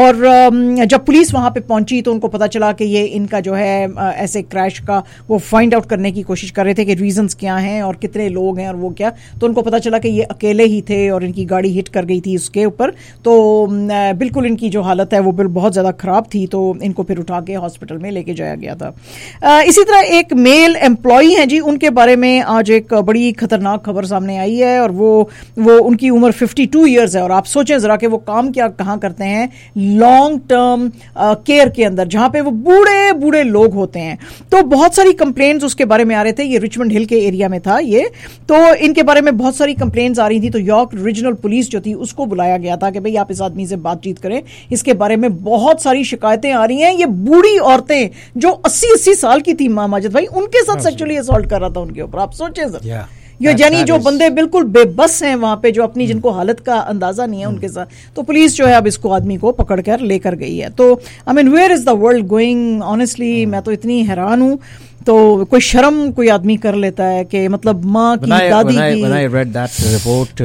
और जब पुलिस वहां पे पहुंची तो उनको पता चला कि ये इनका जो है ऐसे क्रैश का वो फाइंड आउट करने की कोशिश कर रहे थे कि रीजंस क्या हैं और कितने लोग हैं और वो क्या। तो उनको पता चला कि ये अकेले ही थे और इनकी गाड़ी हिट कर गई थी उसके ऊपर। तो बिल्कुल इनकी जो हालत है वो बहुत ज्यादा खराब थी, तो इनको फिर उठा के हॉस्पिटल में लेके जाया गया था। इसी तरह एक मेल एम्प्लॉई हैं जी, उनके बारे में आज एक बड़ी खतरनाक खबर सामने आई है, और वो उनकी उम्र 52 इयर्स है। और आप सोचें जरा कि वो काम क्या कहाँ करते हैं, लॉन्ग टर्म केयर के अंदर, जहां पे वो बूढ़े बूढ़े लोग होते हैं। तो बहुत सारी कंप्लेंट्स उसके बारे में आ रहे थे, ये रिचमंड हिल के एरिया में था ये, तो इनके बारे में बहुत सारी कंप्लेंट्स आ रही थी। तो यॉर्क रीजनल पुलिस जो थी उसको बुलाया गया था कि भाई आप इस आदमी से बातचीत करें, इसके बारे में बहुत सारी शिकायतें आ रही हैं। ये बूढ़ी औरतें जो 80 साल की थी, माजिद भाई, उनके साथ सेक्सुअली असॉल्ट कर रहा था उनके ऊपर। आप सोचें सर, ये यानी जो बंदे बिल्कुल बेबस हैं वहां पे, जो अपनी जिनको हालत का अंदाजा नहीं है उनके साथ। तो पुलिस जो है अब इसको आदमी को पकड़ कर लेकर गई है। तो I mean where is the world going, honestly मैं तो इतनी हैरान हूं। तो कोई शर्म कोई आदमी कर लेता है कि मतलब माँ की दादी की। When I read that report,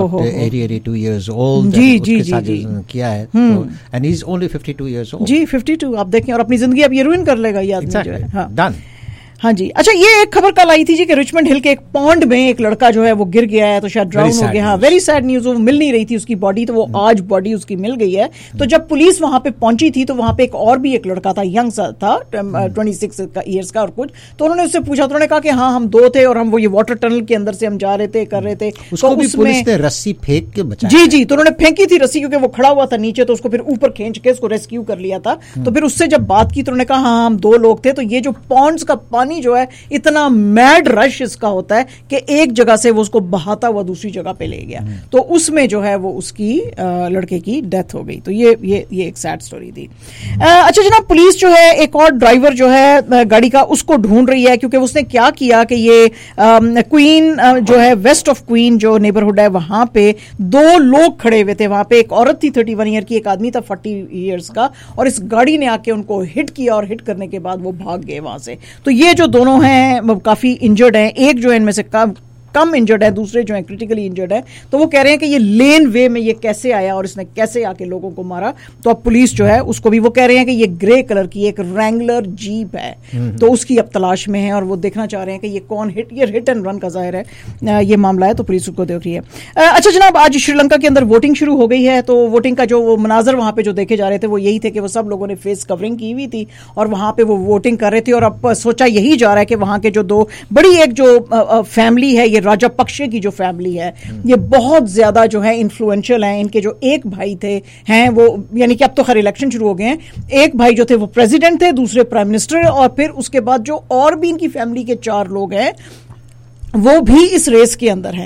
82 years old, जी किया है, and he's only 52 years old. जी 52, आप देखें, और अपनी जिंदगी अब ये रुइन कर लेगा ये आदमी जो है। हाँ done. हाँ जी। अच्छा, ये एक खबर कल आई थी जी कि रिचमंड हिल के एक पॉन्ड में एक लड़का जो है वो गिर गया है, तो शायद ड्राउन हो गया। हाँ, वेरी सैड न्यूज। वो मिल नहीं रही थी उसकी बॉडी, तो वो आज बॉडी उसकी मिल गई है। तो जब पुलिस वहां पे पहुंची थी तो वहां पे एक और भी एक लड़का था, यंग सा था, 26 ईयर्स का और कुछ। तो उन्होंने उससे पूछा, तो उन्होंने कहा कि हाँ हम दो थे और हम वो ये वाटर टनल के अंदर से हम जा रहे थे, कर रहे थे। उसको भी पुलिस ने रस्सी फेंक के बचाया। जी जी, तो उन्होंने फेंकी थी रस्सी, क्योंकि वो खड़ा हुआ था नीचे, तो उसको फिर ऊपर खींच के उसको रेस्क्यू कर लिया था। तो फिर उससे जब बात की तो उन्होंने कहा हाँ हम दो लोग थे। तो ये जो पॉन्ड्स का पानी जो है, इतना मैड रश इसका होता है कि एक जगह से वो उसको बहाता हुआ दूसरी जगह पे ले गया। तो उसमें जो है वो उसकी लड़के की डेथ हो गई। तो ये एक सैड स्टोरी थी। अच्छा जनाब, पुलिस जो है एक और ड्राइवर जो है गाड़ी का उसको ढूंढ रही है, क्योंकि उसने क्या किया कि ये क्वीन जो है, वेस्ट ऑफ क्वीन जो नेबरहुड है, वहां पे दो लोग खड़े हुए थे। वहां पे एक औरत थी 31 ईयर की, एक आदमी था 40 ईयर्स का, और इस गाड़ी ने आके उनको हिट किया, और हिट करने के बाद वो भाग गए वहां से। तो ये जो दोनों हैं काफी इंजर्ड हैं, एक जो है इनमें से कम इंजर्ड है, दूसरे जो है क्रिटिकली इंजर्ड है। तो वो कह रहे हैं कि ये लेन वे में ये कैसे आया और इसने कैसे आके लोगों को मारा। तो अब पुलिस जो है उसको भी, वो कह रहे हैं कि ये ग्रे कलर की एक रैंगलर जीप है, तो उसकी अब तलाश में है, और वो देखना चाह रहे हैं कि ये कौन ये हिट एंड रन का जाहिर है ये मामला है, तो पुलिस उसको देख रही है। अच्छा जनाब, आज श्रीलंका के अंदर वोटिंग शुरू हो गई है। तो वोटिंग का जो वो मनाजर वहां पे जो देखे जा रहे थे वो यही थे कि वो सब लोगों ने फेस कवरिंग की हुई थी और वहां पे वो वोटिंग कर रहे थे। और अब सोचा यही जा रहा है कि वहां के जो दो बड़ी एक जो फैमिली है, ये राजा पक्षे की जो फैमिली है, ये बहुत ज्यादा जो है इन्फ्लुएंशियल है। इनके जो एक भाई थे हैं वो, यानी कि अब तो खैर इलेक्शन शुरू हो गए हैं, एक भाई जो थे वो प्रेसिडेंट थे, दूसरे प्राइम मिनिस्टर, और फिर उसके बाद जो और भी इनकी फैमिली के 4 लोग हैं वो भी इस रेस के अंदर हैं।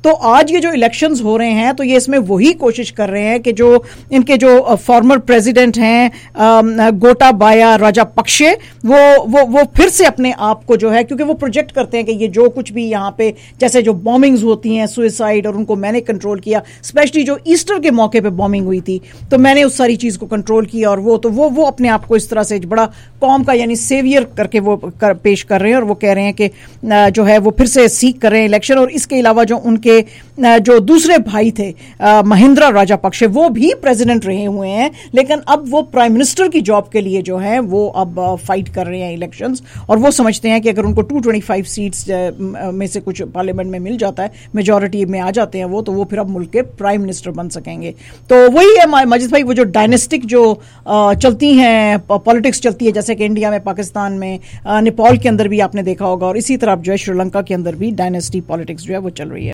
تو آج یہ جو الیکشنز ہو رہے ہیں تو یہ اس میں وہی کوشش کر رہے ہیں کہ جو ان کے جو فارمر پریزیڈنٹ ہیں گوٹابایا راجاپکشے وہ پھر سے اپنے آپ کو جو ہے, کیونکہ وہ پروجیکٹ کرتے ہیں کہ یہ جو کچھ بھی یہاں پہ جیسے جو بومنگز ہوتی ہیں سوئسائڈ, اور ان کو میں نے کنٹرول کیا, اسپیشلی جو ایسٹر کے موقع پہ بومنگ ہوئی تھی تو میں نے اس ساری چیز کو کنٹرول کیا, اور وہ اپنے آپ کو اس طرح سے بڑا قوم کا یعنی سیویئر کر کے وہ پیش کر رہے ہیں, اور وہ کہہ رہے ہیں کہ جو ہے وہ پھر سے سیکھ کر رہے ہیں الیکشن. اور اس کے علاوہ جو ان کے جو دوسرے بھائی تھے مہندرا راجاپکشے وہ بھی پریزیڈنٹ رہے ہوئے ہیں, لیکن اب وہ پرائم منسٹر کی جاب کے لیے جو ہے وہ اب فائٹ کر رہے ہیں الیکشنز, اور وہ سمجھتے ہیں کہ اگر ان کو 225 سیٹس میں سے کچھ پارلیمنٹ میں مل جاتا ہے, میجورٹی میں آ جاتے ہیں وہ, تو وہ پھر اب ملک کے پرائم منسٹر بن سکیں گے. تو وہی ہے ماجد بھائی, وہ جو ڈائنسٹک جو چلتی ہیں پالیٹکس چلتی ہے, جیسے کہ انڈیا میں, پاکستان میں, نیپال کے اندر بھی آپ نے دیکھا ہوگا, اور اسی طرح جو ہے شری لنکا کے اندر بھی ڈائنسٹی پالیٹکس جو ہے وہ چل رہی ہے.